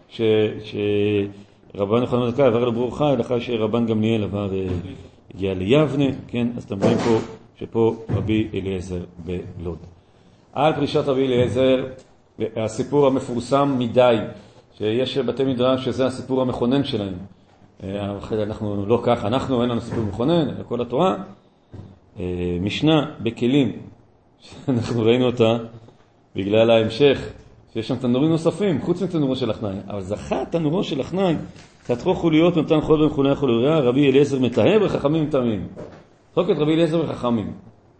שרבן יוחנן בן זכאי עבר לברור חיל, אחר שרבן גמליאל הגיע ליבנה. כן, אז אתם רואים פה שפה רבי אליעזר בלוד. על פרישת רבי אליעזר, הסיפור המפורסם מדי, שיש בתי מדרש שזה הסיפור המכונן שלהם. אנחנו לא כך, אנחנו אין לנו סיפור מכונן, אלא כל התורה. משנה בכלים, שאנחנו ראינו אותה בגלל ההמשך, שיש שם תנורים נוספים, חוץ מתנורו של אחנאי. אבל זכה תנורו של אחנאי, תתחו חוליות נתן חול ומכוני חוליה, רבי אליעזר מטהר וחכמים מטמאים. חוק את רבי אליעזר וחכמים.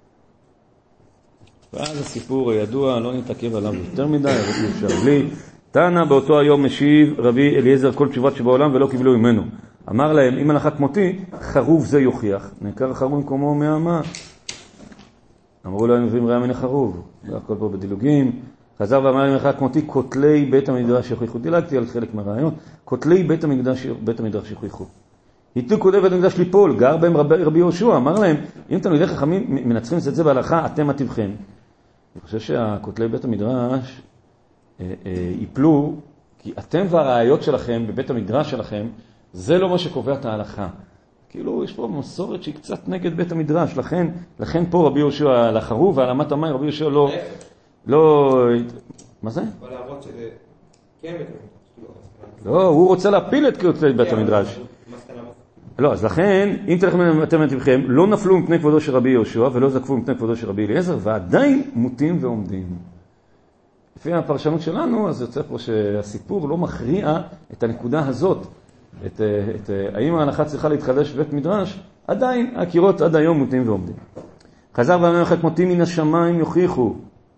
ואז הסיפור הידוע, לא נתעכב עליו יותר מדי, אבל אפשר בלי. תנא באותו היום משיב רבי אליעזר כל תשובות שבעולם ולא קיבלו ממנו. אמר להם, אם הלכה כמותי, חרוב זה יוכיח. נעקר חרוב במקומו מהמה. אמרו לו, הם מביאים רעה מן החרוב. זה הכל פה בדילוגים. חזר ואמר להם, הלכה כמותי, כותלי בית המדרש יוכיחו. דילגתי על חלק מהרעיון. כותלי בית המדרש יוכיחו. היתו כותלי בית המדרש ליפול, גר בהם רבי יהושע. אמר להם, אם תלמידי חכמים מנצחים את זה בהלכה, אתם מטיבכם. אני חושב שהכותלי בית המדרש ייפלו, כי אתם והראיות שלכם בבית המדרש שלכם, זה לא מה שקובע את ההלכה. כאילו יש פה מסורת שהיא קצת נגד בית המדרש, לכן פה רבי יהושע על החרוב ועל אמת המים, רבי יהושע לא... מה זה? אבל להראות שזה כן בית המדרש. לא, הוא רוצה להפיל את כותלי בית המדרש. לא, אז לכן, אם תלכם אתם מטיבכם, לא נפלו מפני כבודו של רבי יהושע ולא זקפו מפני כבודו של רבי אליעזר, ועדיין מוטים ועומדים. לפי הפרשנות שלנו, אז יוצא פה שהסיפור לא מכריע את הנקודה הזאת, האם ההלכה צריכה להתחדש בבית מדרש, עדיין הקירות עד היום מוטים ועומדים. חזר ואמר לך כמותי מן השמיים יוכיחו.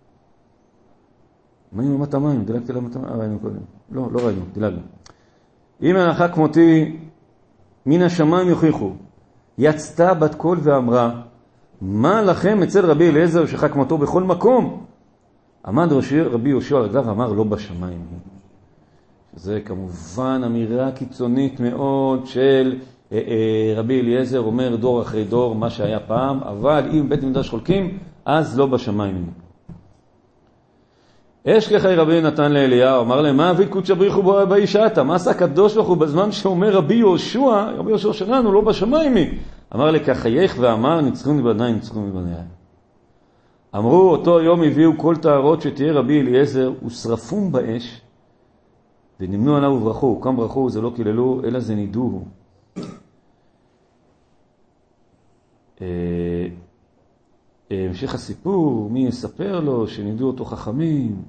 מה עם אמת המים? דילגתי לאמת המים? ראינו קודם. לא ראינו, דילגנו. אם ההלכה כמותי מן השמיים יוכיחו. יצתה בת קול ואמרה, מה לכם אצל רבי אליעזר שחק כמותו בכל מקום? עמד רבי יהושע על רגליו ואמר לא בשמיים. זה כמובן אמירה קיצונית מאוד של רבי אליעזר אומר דור אחרי דור מה שהיה פעם, אבל אם בית מדרש חולקים, אז לא בשמיים. אשכחי רבי נתן לאליהו, אמר להם, מה אביד קודשא בריחו באישתה? מה עשה הקדוש ברוך הוא בזמן שאומר רבי יהושע שלנו לא בשמיים? אמר לי, כחייך ואמר, ניצחו מבניי, ניצחו מבניי. אמרו, אותו יום הביאו כל טהרות שתהיה רבי אליעזר, ושרפום באש, ונמנו עליו וברכו. כמה ברכו זה לא קיללו, אלא זה נידוהו. המשך הסיפור, מי יספר לו שנידו אותו חכמים?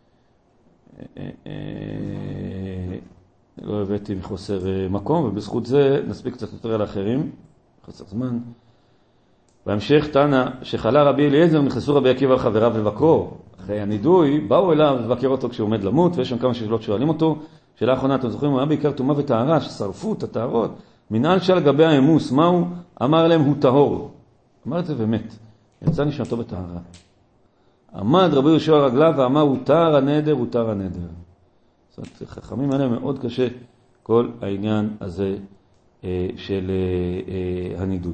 לא הבאתי מחוסר מקום, ובזכות זה נספיק קצת יותר על האחרים, חוסר זמן. בהמשך תנא שחלה רבי אליעזר, נכנסו רבי עקיבא לחבריו לבקרו. אחרי הנידוי, באו אליו לבקר אותו כשהוא עומד למות, ויש שם כמה שאלות שואלים אותו. שאלה האחרונה, אתם זוכרים, הוא היה בעיקר טומאה וטהרה, ששרפו את הטהרות. מנהל שאל לגבי האמוס, מהו? אמר להם, הוא טהור. אמר את זה ומת. יצא נשמתו בטהרה. עמד רבי יהושע רגליו ואמר, הוא טהר הנדר, הוא טהר הנדר. זאת אומרת, חכמים האלה מאוד קשה כל העניין הזה של הנידוי.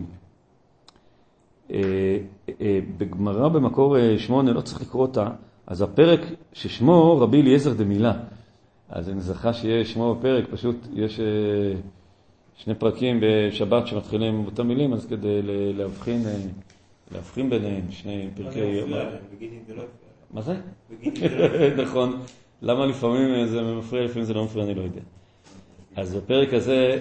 בגמרא במקור 8, לא צריך לקרוא אותה, אז הפרק ששמו רבי אליעזר דמילה. אז אני זכה שיהיה שמו בפרק, פשוט יש שני פרקים בשבת שמתחילים עם אותם מילים, אז כדי להבחין ביניהם, שני פרקי... מה זה? נכון. למה לפעמים זה מפריע, לפעמים זה לא מפריע, אני לא יודע. אז בפרק הזה,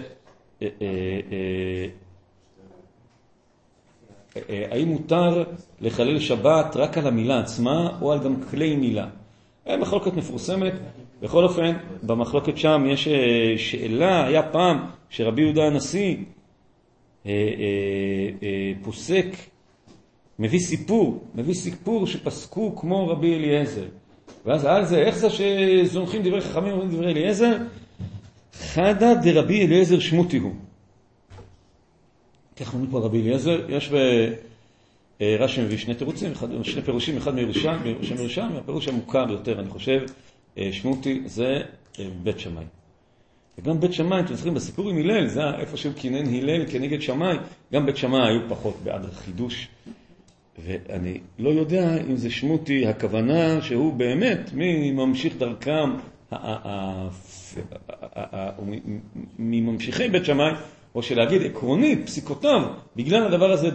האם מותר לחלל שבת רק על המילה עצמה, או על גם כלי מילה? מחלוקת מפורסמת. בכל אופן, במחלוקת שם יש שאלה, היה פעם שרבי יהודה הנשיא פוסק, מביא סיפור שפסקו כמו רבי אליעזר. ואז על זה, איך זה שזונחים דברי חכמים ואומרים דברי אליעזר? חדא דרבי אליעזר שמותי הוא. כך אומרים פה רבי אליעזר, יש רש"י מביא שני פירושים, אחד מירושלמי, הפירוש המוכר יותר, אני חושב, שמותי זה בית שמאי. וגם בית שמאי, אתם זוכרים, בסיפור עם הלל, זה איפה שהוא כינן הלל כנגד שמאי, גם בית שמאי היו פחות בעד החידוש. ואני לא יודע אם זה שמותי, הכוונה שהוא באמת מממשיך דרכם, מממשיכי בית שמאי, או שלהגיד עקרונית, פסיקותיו, בגלל הדבר הזה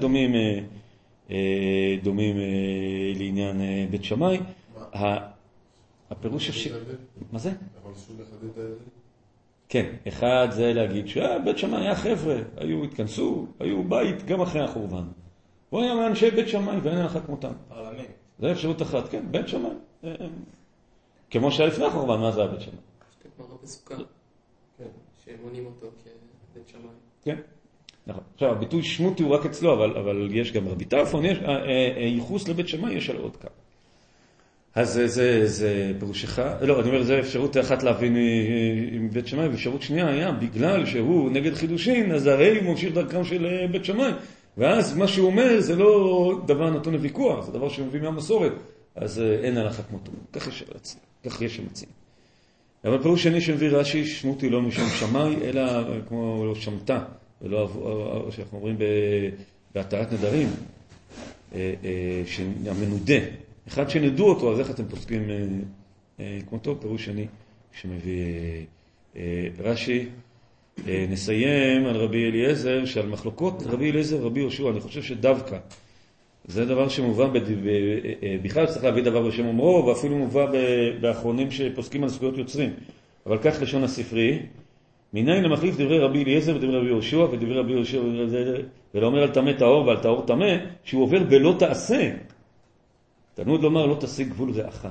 דומים לעניין בית שמאי. הפירוש אפשר... מה זה? יכול לשאול לחדד את ההבדל? כן, אחד זה להגיד שבית שמאי היה חבר'ה, התכנסו, היו בית גם אחרי החורבן. הוא היה מאנשי בית שמאי ואין הלכה כמותם. פרלמנט. זה אפשרות אחת, כן, בית שמאי. כמו שהיה לפני החורבן, מה זה היה בית שמאי? שתי גמרא בסוכה, שמונים אותו כבית שמאי. כן, נכון. עכשיו, הביטוי שמותי הוא רק אצלו, אבל יש גם רבי טרפון, ייחוס לבית שמאי, יש על עוד כמה. אז זה פירוש אחד, לא, אני אומר, זה אפשרות אחת להבין עם בית שמאי, ואפשרות שנייה היה, בגלל שהוא נגד חידושין, אז הרי הוא ממשיך דרכם של בית שמאי, ואז מה שהוא אומר זה לא דבר נתון לוויכוח, זה דבר שמביא מהמסורת, אז אין הלכה כמותו, כך יש שמציעים. אבל פירוש שני שמביא רש"י, שמותי לא משם שמאי, אלא כמו לא שמתה, ולא שאנחנו אומרים בהתרת נדרים, שהמנודה, אחד שנדעו אותו, אז איך אתם פוסקים כמותו, פירוש שני שמביא רש"י. נסיים על רבי אליעזר, שעל מחלוקות רבי אליעזר ורבי יהושע, אני חושב שדווקא זה דבר שמובא, בכלל צריך להביא דבר בשם אומרו, ואפילו מובא באחרונים שפוסקים על זכויות יוצרים. אבל כך לשון הספרי, מניין למחליף דברי רבי אליעזר ודברי רבי יהושע, ודברי רבי יהושע ולא אומר על טמא טהור ועל טהור טמא, שהוא עובר בלא תעשה. תלמוד לומר לא תעשה גבול רעך.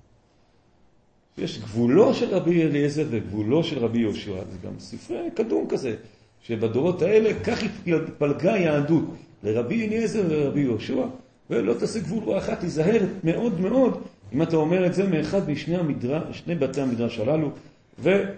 יש גבולו של רבי אליעזר וגבולו של רבי יהושע, זה גם ספרי קדום כזה, שבדורות האלה כך התפלגה היהדות לרבי אליעזר ולרבי יהושע, ולא תעשה גבול רעך, תיזהר מאוד מאוד אם אתה אומר את זה מאחד משני שני בתי המדרש הללו, ואני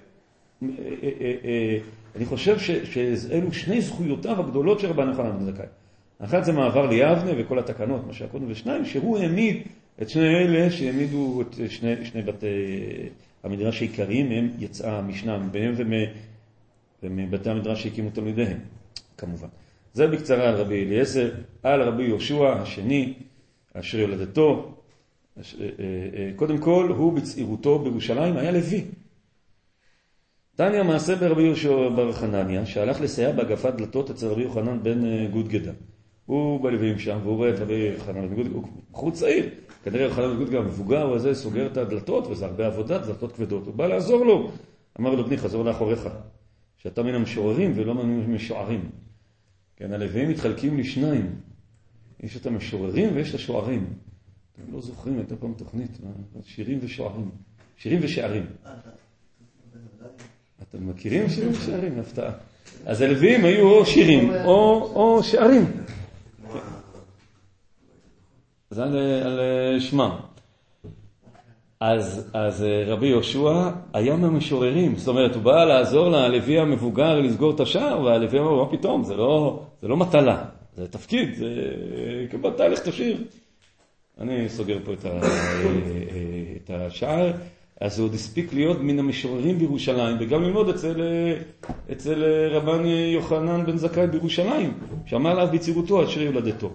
חושב שאלו שני זכויותיו הגדולות של רבן יוחנן בן זכאי. אחת זה מעבר ליבנה וכל התקנות, מה שהקודם, ושניים, שהוא העמיד את שני אלה שהעמידו את שני בתי המדרש העיקריים, מהם יצאה המשנה מהם ומבתי המדרש שהקימו תלמידיהם, כמובן. זה בקצרה על רבי אליעזר, על רבי יהושע השני, אשר יולדתו. קודם כל, הוא בצעירותו בירושלים היה לוי. תניא מעשה ברבי יהושע בר חנניה, שהלך לסייע בהגפת דלתות אצל רבי יוחנן בן גודגדה. הוא בלווים שם, והוא רואה את רבי יוחנן בן גודגדה, הוא בחור צעיר. כנראה יוחנן בן גודגדה המבוגר, הוא הזה סוגר את הדלתות, וזה הרבה עבודה, דלתות כבדות. הוא בא לעזור לו. אמר לו, בני, חזור לאחוריך, שאתה מן המשוררים ולא מן המשוערים. כן, הלווים מתחלקים לשניים. יש את המשוררים ויש את השוערים. אתם לא זוכרים, הייתה פעם תוכנית, שירים ושוערים. שירים ושערים. אתם מכירים שירים ושערים? הפתעה. אז הלווים היו או שירים או שערים. זה על שמם. אז רבי יהושע היה מהמשוררים. זאת אומרת, הוא בא לעזור ללוי המבוגר לסגור את השער, והלוי אמר, מה פתאום? זה לא מטלה. זה תפקיד. זה כמו תהליך תשיר. אני סוגר פה את השער. אז הוא עוד הספיק להיות מן המשוררים בירושלים, וגם ללמוד אצל רבן יוחנן בן זכאי בירושלים, שאמר עליו בצעירותו אשר יולדתו.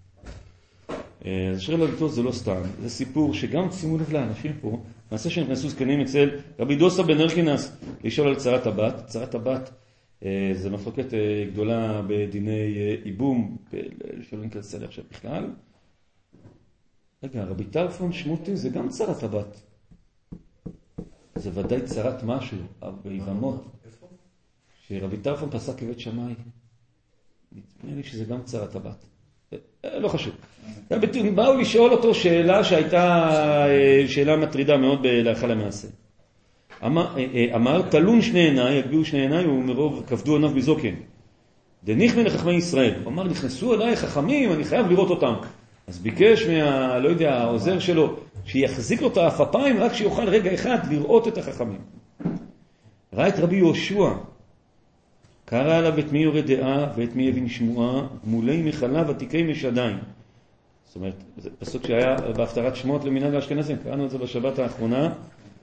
אשר יולדתו זה לא סתם, זה סיפור שגם שימו לב לאנשים פה, מעשה שנכנסו זקנים אצל רבי דוסה בן ארקינס לשאול על צרת הבת. צרת הבת זה מחלוקת גדולה בדיני איבום, שלא נכנס אליי עכשיו בכלל. רגע, רבי טרפון שמותי זה גם צרת הבת. זה ודאי צרת משהו, ביבמות. שרבי טרפון פסק כבית שמאי. נדמה לי שזה גם צרת הבת. לא חשוב. באו לשאול אותו שאלה שהייתה שאלה מטרידה מאוד להלכה למעשה. אמר, תלון שני עיניי, יגביהו שני עיניי, ומרוב כבדו עיניו בזוקן. דניחמן לחכמי ישראל. הוא אמר, נכנסו אליי חכמים, אני חייב לראות אותם. אז ביקש לא יודע, העוזר שלו, שיחזיק לו את האפיים רק שיוכל רגע אחד לראות את החכמים. ראה את רבי יהושע, קרא עליו את מי יורד דעה ואת מי יבין שמועה, גמולי מחלה ותיקי משדיים. זאת אומרת, זה פסוק שהיה בהפטרת שמות למנהג האשכנזים, קראנו את זה בשבת האחרונה,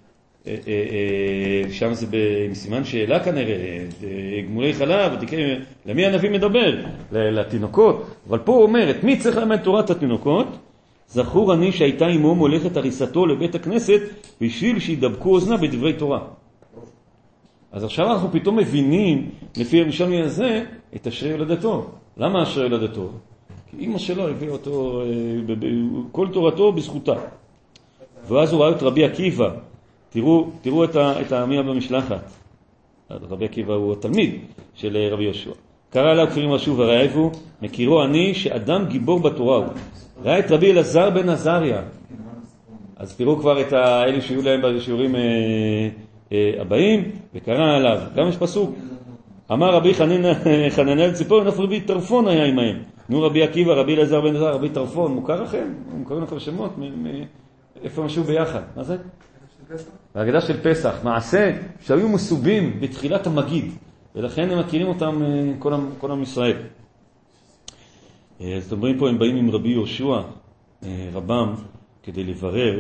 שם זה בסימן שאלה כנראה, גמולי חלה ותיקי, למי הנביא מדבר? לתינוקות, אבל פה הוא אומר, את מי צריך ללמד תורת התינוקות? זכור אני שהייתה עמו מולכת הריסתו לבית הכנסת, בשביל שידבקו אוזנה בדברי תורה. אז עכשיו אנחנו פתאום מבינים, לפי ירושלמי הזה, את אשרי יולדתו. למה אשרי יולדתו? כי אמא שלו הביא אותו, כל תורתו בזכותה. ואז הוא ראה את רבי עקיבא. תראו את העמייה במשלחת. רבי עקיבא הוא התלמיד של רבי יהושע. קרא עליו כפרים משהו ורעבו, מכירו אני שאדם גיבור בתורה הוא. ראה את רבי אלעזר בן עזריה. אז תראו כבר את האלה שיהיו להם בשיעורים הבאים, וקרא עליו. גם יש פסוק. אמר רבי חננאל ציפור, נף רבי טרפון היה עמהם. נו רבי עקיבא, רבי אלעזר בן עזריה, רבי טרפון, מוכר לכם? הוא מוכר לכם שמות? איפה משהו ביחד? מה זה? בהגדה של פסח, מעשה שהיו מסובים בתחילת המגיד, ולכן הם מכירים אותם כל עם ישראל. אז אומרים פה, הם באים עם רבי יהושע, רבם, כדי לברר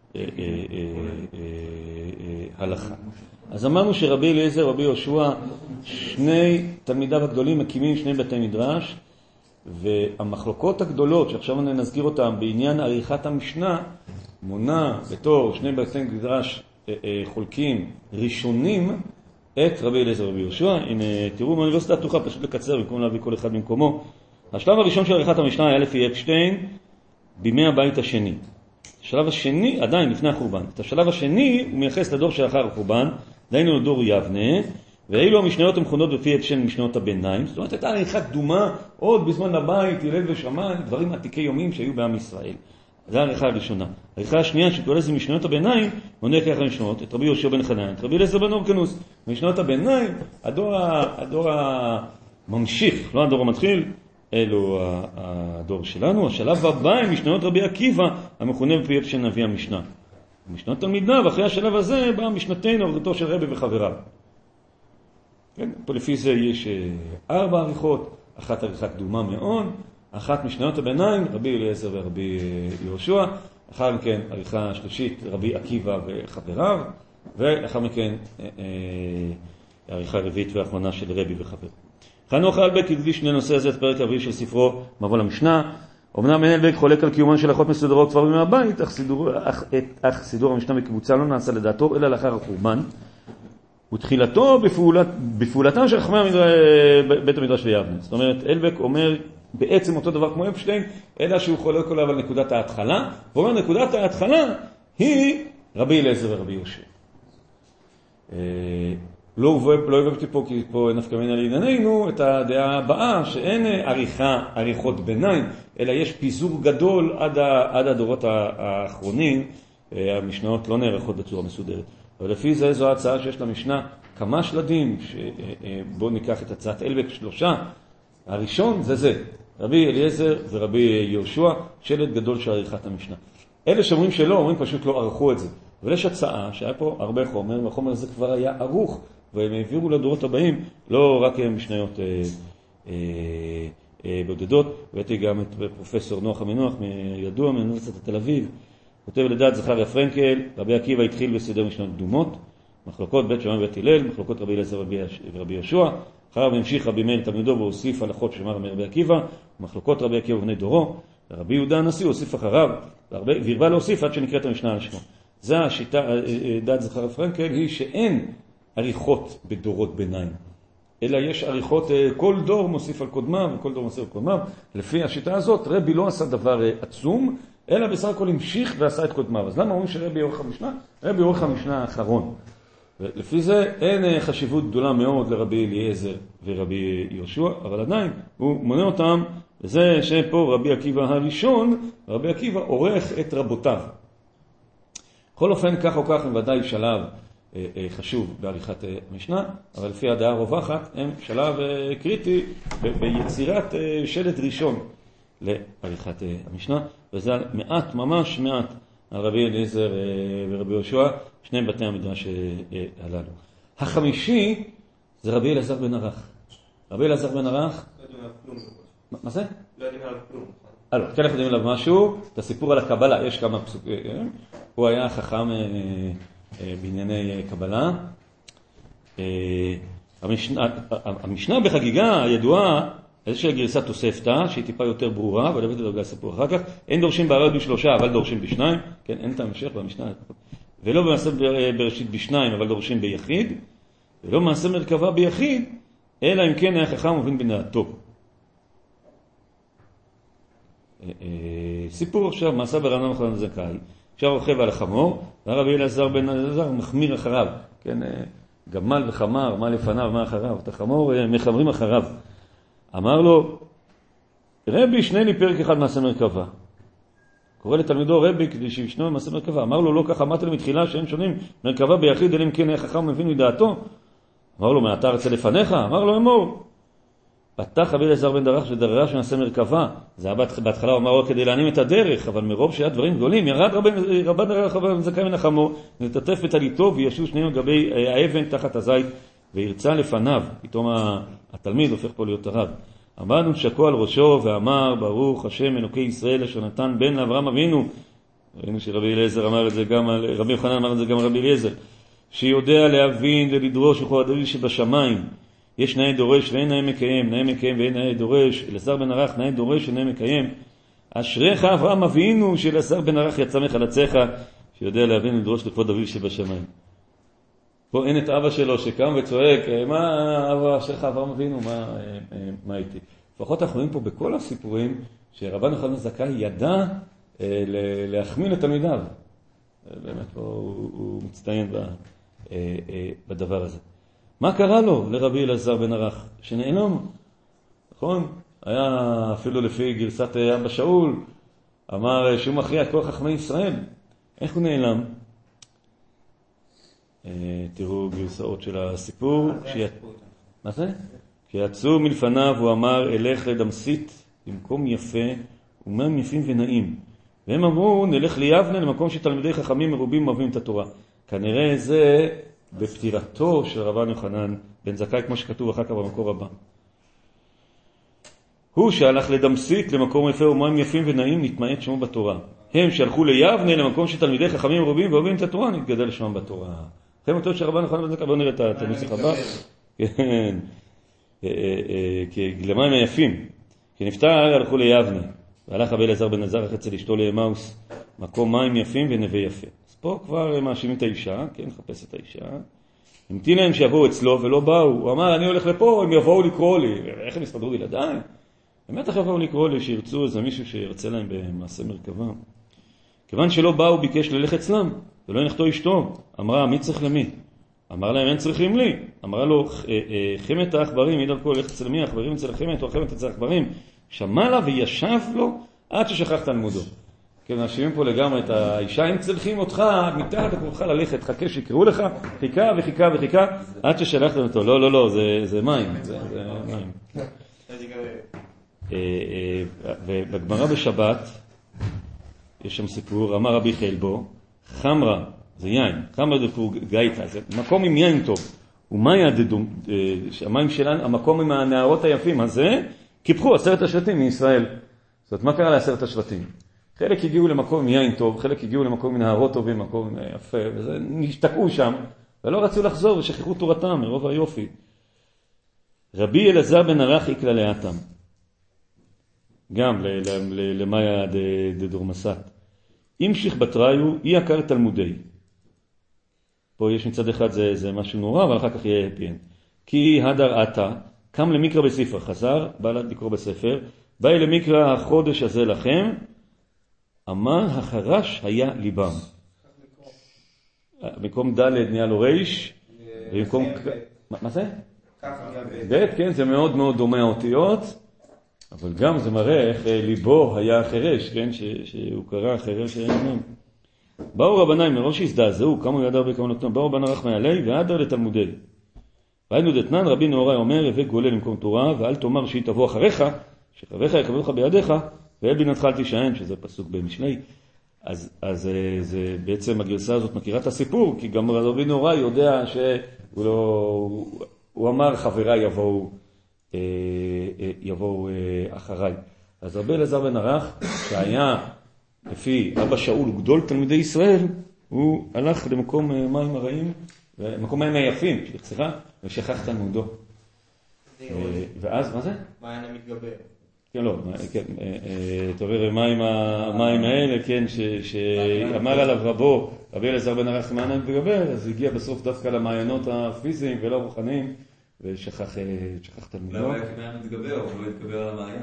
הלכה. אז אמרנו שרבי אליעזר, רבי יהושע, שני תלמידיו הגדולים מקימים שני בתי מדרש, והמחלוקות הגדולות, שעכשיו נזכיר אותם בעניין עריכת המשנה, מונה בתור שני בתי מדרש חולקים ראשונים את רבי אליעזר רבי יהושע. הנה, תראו, באוניברסיטה הפתוחה, פשוט לקצר, במקום להביא כל אחד במקומו. השלב הראשון של עריכת המשנה היה לפי אפשטיין, בימי הבית השני. השלב השני, עדיין לפני החורבן. את השלב השני הוא מייחס לדור שאחר החורבן, דהיינו לדור יבנה, ואילו המשניות המכונות בפי אפשטיין משניות הביניים. זאת אומרת, הייתה עריכה קדומה עוד בזמן הבית, הלל ושמאי, דברים עתיקי יומים שהיו בעם ישראל. זו העריכה הראשונה. העריכה השנייה שקורא לזה משניות הביניים, מונה ככה משנות, את רבי יהושע בן חנניה, את רבי אליעזר בן הורקנוס. משניות הביניים, הדור הממשיך, לא הדור המתחיל, אלו הדור שלנו. השלב הבא הם משניות רבי עקיבא, המכונה בפי אפשטיין נביא המשנה. משנות תלמידיו, ואחרי השלב הזה באה משנתנו, עבודתו של רבי וחבריו. כן, פה לפי זה יש 4 עריכות, אחת עריכה קדומה מאוד, אחת משניות הביניים, רבי אליעזר ורבי יהושע, אחר מכן עריכה שלישית, רבי עקיבא וחבריו, ואחר מכן עריכה רביעית ואחרונה של רבי וחבריו. חנוך אלבק הקדיש שני נושא הזה את פרק הרביעי של ספרו מבוא למשנה. אמנם אלבק חולק על קיומן של הלכות מסודרות כבר בימי הבית, אך סידור המשנה בקבוצה לא נעשה לדעתו אלא לאחר החורבן, ותחילתו בפעולתם של חכמי בית המדרש ויבנה. זאת אומרת, אלבק אומר בעצם אותו דבר כמו אפשטיין, אלא שהוא חולק עליו על נקודת ההתחלה, ואומר נקודת ההתחלה היא רבי אליעזר ורבי יהושע. לא הבאתי פה, כי פה נפקא מינה לענייננו, את הדעה הבאה, שאין עריכות ביניים, אלא יש פיזור גדול עד הדורות האחרונים, המשניות לא נערכות בצורה מסודרת. אבל לפי זה זו ההצעה שיש למשנה כמה שלדים, שבואו ניקח את הצעת אלבק 3, הראשון זה רבי אליעזר ורבי יהושע, שלד גדול של עריכת המשנה. אלה שאומרים שלא, אומרים פשוט לא ערכו את זה. אבל יש הצעה שהיה פה הרבה חומר, והחומר הזה כבר היה ערוך, והם העבירו לדורות הבאים, לא רק משניות בודדות. והייתי גם את פרופסור נוח המנוח, ידוע מאוניברסיטת תל אביב, כותב לדעת זכריה פרנקל, רבי עקיבא התחיל בסדר משנות קדומות, מחלוקות בית שמאי ובית הלל, מחלוקות רבי אליעזר ורבי יהושע, אחריו המשיך רבי מאיר תלמידו והוסיף הלכות שאמר רבי עקיבא, מחלוקות רבי עקיבא ובני דורו, ורבי יהודה הנשיא הוסיף אחריו, והרבה להוסיף עד שנקראת המשנה על שמו. זו השיטה, דעת זכריה פרנקל, היא שאין עריכות בדורות ביניים, אלא יש עריכות, כל דור מוסיף על קודמיו, וכל דור מוסיף על קודמיו. לפי השיטה הזאת, רבי לא עשה דבר עצום, אלא בסך הכל המשיך ועשה את קודמיו. אז למה אומרים שרבי אורך המשנה? רבי אורך המשנה האחרון. ולפי זה אין חשיבות גדולה מאוד לרבי אליעזר ורבי יהושע, אבל עדיין הוא מונה אותם, וזה שפה רבי עקיבא הראשון, רבי עקיבא עורך את רבותיו. בכל אופן, כך או כך, הם ודאי שלב חשוב בעריכת המשנה, אבל לפי הדעה הרווחת הם שלב קריטי ביצירת שלט ראשון לעריכת המשנה, וזה מעט, ממש מעט, על רבי אליעזר ורבי יהושע, שני בתי המדרש הללו. החמישי זה רבי אלעזר בן ערך. רבי אלעזר בן ערך, לא יודעים עליו כלום. מה זה? לא יודעים עליו כלום. לא, כן אנחנו יודעים עליו משהו, את הסיפור על הקבלה, יש כמה פסוקים, הוא היה חכם בענייני קבלה. המשנה בחגיגה הידועה, איזושהי גרסת תוספתא, שהיא טיפה יותר ברורה, אבל הבאתי דרגה סיפור אחר כך, אין דורשים בערב בשלושה, אבל דורשים בשניים, כן, אין את ההמשך במשנה, ולא במעשה בראשית בשניים, אבל דורשים ביחיד, ולא מעשה מרכבה ביחיד, אלא אם כן היה חכם מבין בדעתו. סיפור עכשיו, מעשה ברענן מחנן זכאי, עכשיו רוכב על החמור, והרבי אלעזר בן עזר מחמיר אחריו, כן, גמל וחמר, מה לפניו, מה אחריו, את החמור מחמרים אחריו. אמר לו, רבי שני לי פרק אחד מעשה מרכבה. קורא לתלמידו רבי כדי שישנו מעשה מרכבה. אמר לו, לא כך אמרת לי מתחילה שאין שונים מרכבה ביחיד, אלא אם כן היה חכם מבין מדעתו. אמר לו, מה אתה רצה לפניך? אמר לו, אמור. פתח רבי אלעזר בן ערך ודרש מעשה מרכבה. זה היה בהתחלה, הוא אמר לו כדי להנים את הדרך, אבל מרוב שהיה דברים גדולים, ירד רבן דרך בן זכאי מן החמור, נתטף בטליתו וישו שניהם לגבי האבן תחת הזית, וירצה לפניו. פתאום התלמיד הופך פה להיות הרב. עמדנו שקוע על ראשו ואמר, ברוך השם אלוקי ישראל אשר נתן בן לאברהם אבינו. ראינו שרבי אליעזר אמר את זה גם על, רבי יוחנן אמר את זה גם על רבי אליעזר, שיודע להבין ולדרוש וכל הדברים שבשמיים. יש נאה דורש ואין נאה מקיים, נאה מקיים ואין נאה דורש. אלעזר בן ערך נאה דורש ונאה מקיים. אשריך אברהם אבינו שאלעזר בן ערך יצא מחלציך, שיודע להבין ולדרוש לכבוד אביו שבשמיים. פה אין את אבא שלו שקם וצועק, מה אבא שלך אברהם אבינו, מה איתי? לפחות אנחנו רואים פה בכל הסיפורים שרבן יוחנן זכאי ידע להחמיא לתלמידיו. באמת פה הוא מצטיין בדבר הזה. מה קרה לו לרבי אלעזר בן ערך? שנעלם, נכון? היה אפילו לפי גרסת אבא שאול, אמר שהוא מכריע את כל חכמי ישראל. איך הוא נעלם? תראו גרסאות של הסיפור. מה זה? כשיצאו מלפניו הוא אמר אלך לדמשית במקום יפה ומים יפים ונעים. והם אמרו נלך ליבנה למקום שתלמידי חכמים מרובים אוהבים את התורה. כנראה זה בפטירתו של רבן יוחנן בן זכאי, כמו שכתוב אחר כך במקור הבא. הוא שהלך לדמשית למקום יפה ומים יפים ונעים נתמעט שמו בתורה. הם שהלכו ליבנה למקום שתלמידי חכמים מרובים ואוהבים את התורה נתגדל שמם בתורה. אחרי מותו של רבן יוחנן בן זכאי, בואו נראה את הנוסח הבא. כן. למים היפים. כי נפטר הלכו ליבנה. והלך רבי אלעזר בן עזר אצל אשתו לאמאוס, מקום מים יפים ונווה יפה. אז פה כבר מאשימים את האישה, כן, חפש את האישה. המתין להם שיבואו אצלו ולא באו. הוא אמר, אני הולך לפה, הם יבואו לקרוא לי. איך הם יסתדרו ילדיי? באמת יבואו לקרוא לי שירצו איזה מישהו שירצה להם במעשה מרכבה. כיוון שלא באו, ביקש ללך אצלם, ולא נחתו אשתו. אמרה, מי צריך למי? אמר להם, אין צריכים לי. אמרה לו, חמת העכברים, ידע כל הולך אצל מי, העכברים אצל החמת, או החמת אצל העכברים. שמע לה וישב לו עד ששכח תלמודו. כן, מאשימים פה לגמרי את האישה, אם צריכים אותך, מתחת לכבודך ללכת, חכה שיקראו לך, חיכה וחיכה וחיכה, עד ששלחת אותו. לא, לא, לא, זה מים, זה מים. ובגמרא בשבת, יש שם סיפור, אמר רבי חלבו, חמרה, זה יין, חמרה דפור גאיתה, זה מקום עם יין טוב. ומה יעדדו, המים שלנו, המקום עם הנערות היפים הזה, קיפחו 10 השבטים מישראל. זאת אומרת, מה קרה ל10 השבטים? חלק הגיעו למקום עם יין טוב, חלק הגיעו למקום עם נהרות טובים, מקום יפה, וזה נשתקעו שם, ולא רצו לחזור ושכחו תורתם מרוב היופי. רבי אלעזר בן ערך איקלה לאטם. גם למאיה דדורמסת. המשיך בתראיו, אי עקר תלמודי. פה יש מצד אחד זה משהו נורא, אבל אחר כך יהיה הפין. כי הדר עתה, קם למקרא בספר, חזר, בא לקרוא בספר, בא למקרא החודש הזה לכם, אמר החרש היה ליבם. במקום ד' נהיה לו ריש, במקום... מה זה? ב', כן, זה מאוד מאוד דומה האותיות, אבל גם זה מראה איך ליבו היה חרש, כן, שהוא קרא חרש הימים. באו רבניים מראש הזדעזעו, קמו ידיו בכוונתם, באו רבן רחמי עלי ועדר לתלמודי. ראינו דתנן רבי נהוראי אומר, הבא גולה למקום תורה, ואל תאמר שהיא תבוא אחריך, שחבריך יקבלוך בידיך, ואל בינתך אל תישען, שזה פסוק במשלי. אז זה בעצם הגרסה הזאת מכירה את הסיפור, כי גם רבי נהוראי יודע הוא אמר חבריי יבואו אחריי. אז רבי אלעזר בן ערך, שהיה לפי אבא שאול וגדול תלמידי ישראל, הוא הלך למקום מים הרעים, מקום מים היפים, ושכח תלמודו. ואז, מה זה? מעיין המתגבר. כן, לא, כן, תעורר המים האלה, כן, שאמר עליו רבו, רבי אלעזר בן ערך מעיין המתגבר, אז הגיע בסוף דווקא למעיינות הפיזיים ולא רוחניים, ושכח תלמודו. לא היה כמעיין המתגבר, אבל לא התגבר על המעיין.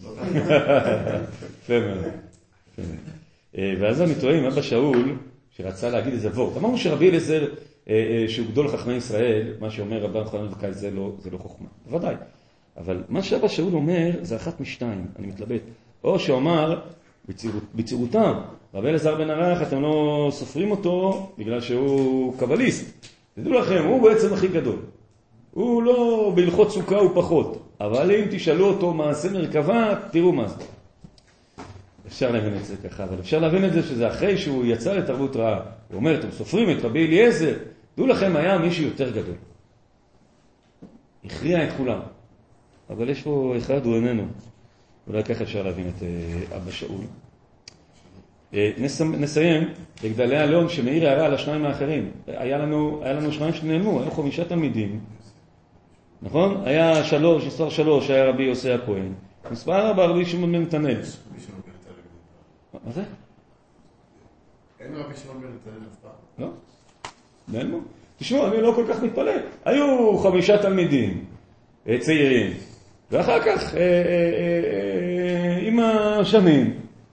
יפה מאוד. ואז אני טועה עם אבא שאול, שרצה להגיד איזה וורט. אמרנו שרבי אלעזר, שהוא גדול חכמי ישראל, מה שאומר רבן יוחנן בן זכאי, זה לא חוכמה. בוודאי. אבל מה שאבא שאול אומר, זה אחת משתיים, אני מתלבט. או שאומר, בצירותם, רבי אלעזר בן ערך, אתם לא סופרים אותו, בגלל שהוא קבליסט. תדעו לכם, הוא בעצם הכי גדול. הוא לא בהלכות סוכה הוא פחות. אבל אם תשאלו אותו מעשה מרכבה, תראו מה זה. אפשר להבין את זה ככה, אבל אפשר להבין את זה שזה אחרי שהוא יצא לתרבות רעה. הוא אומר, אתם סופרים את רבי אליעזר, דעו לכם, היה מישהו יותר גדול. הכריע את כולם. אבל יש פה אחד, הוא איננו. אולי ככה אפשר להבין את אבא שאול. נסיים לגדלי אלון שמאיר הערה על השניים האחרים. היה לנו שניים שנעלמו, היו 5 תלמידים. נכון? היה 3, מספר 3 היה רבי יוסי הכהן. מספר 4 רבי שמעון בן נתנאל. מה זה? אין רבי שמעון בן נתנאל אף פעם. לא. נעלמו. תשמעו, אני לא כל כך מתפלא. היו 5 תלמידים צעירים. ואחר כך עם השנים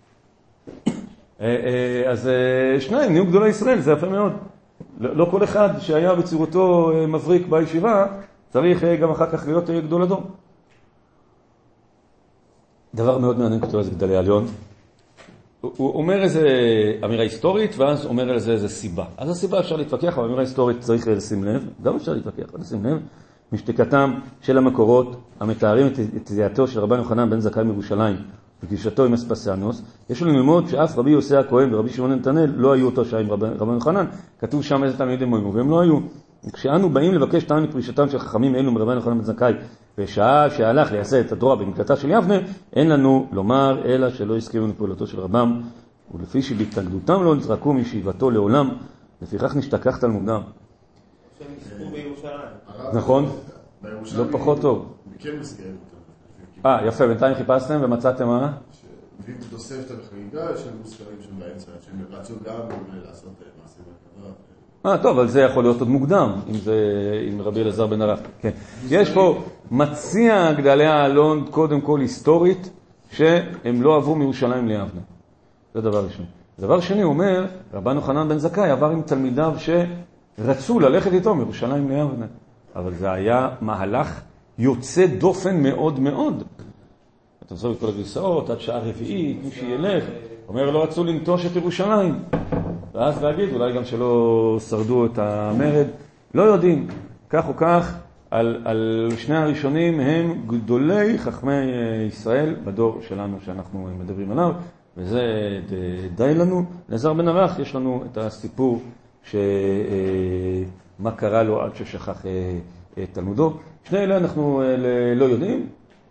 אז 2 נהיו גדולי ישראל, זה יפה מאוד. לא כל אחד שהיה בצורתו מבריק בישיבה צריך גם אחר כך להיות גדול אדום. דבר מאוד מעניין כתוב על זה גדלי עליון. הוא אומר איזה אמירה היסטורית ואז אומר על זה איזה סיבה. אז הסיבה אפשר להתווכח, אבל אמירה היסטורית צריך לשים לב, גם אפשר להתווכח, לשים לב. משתקתם של המקורות המתארים את ידיעתו של רבן יוחנן בן זכאי מירושלים וגישתו עם אספסיאנוס, יש לנו ללמוד שאף רבי יוסי הכהן ורבי שמעון נתנאל לא היו אותו שעה עם רבן יוחנן, כתוב שם איזה תלמידים היו, והם לא היו. כשאנו באים לבקש טעם לפרישתם של חכמים אלו מרבן יוחנן בן זכאי, בשעה שהלך לייסד את התורה במקלטה של יבנה, אין לנו לומר אלא שלא הסכימו לפעולתו של רבם, ולפי שבהתנגדותם לא נזרקו מישיבתו לעולם, לפיכך נשתכח תלמודם. נכון? לא פחות טוב. כן מסגרת אותם. יפה, בינתיים חיפשתם ומצאתם מה? לפי תוספת החגיגה, יש לנו מוזכרים שם באמצע, שהם רצו גם לעשות מעשה מרכבה. טוב, אבל זה יכול להיות עוד מוקדם, אם זה עם רבי אלעזר בן ערך. כן. יש פה מציע גדלי העלון, קודם כל היסטורית, שהם לא עברו מירושלים ליבנה. זה דבר ראשון. דבר שני, הוא אומר, רבן יוחנן בן זכאי עבר עם תלמידיו שרצו ללכת איתו מירושלים ליבנה. אבל זה היה מהלך יוצא דופן מאוד מאוד. אתם זוכרים את כל הגרסאות, עד שעה רביעית, מי שילך, אומר, לא רצו לנטוש את ירושלים. ואז להגיד, אולי גם שלא שרדו את המרד, לא יודעים, כך או כך, על שני הראשונים הם גדולי חכמי ישראל בדור שלנו שאנחנו מדברים עליו, וזה די לנו. אלעזר בן ערך, יש לנו את הסיפור מה קרה לו עד ששכח תלמודו. שני אלה אנחנו לא יודעים.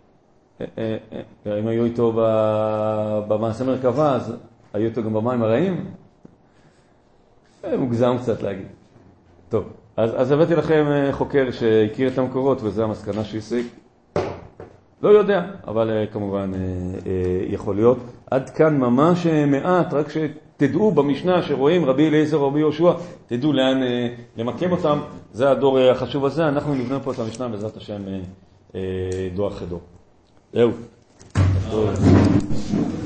אם היו איתו במעשה מרכבה, אז היו איתו גם במים הרעים. מוגזם קצת להגיד. טוב, אז הבאתי לכם חוקר שהכיר את המקורות, וזה המסקנה שהסיק. לא יודע, אבל כמובן יכול להיות. עד כאן ממש מעט, רק שתדעו במשנה שרואים רבי אליעזר ורבי יהושע, תדעו לאן למקם אותם. זה הדור החשוב הזה. אנחנו נבנה פה את המשנה בעזרת השם דור אחרי דור. זהו.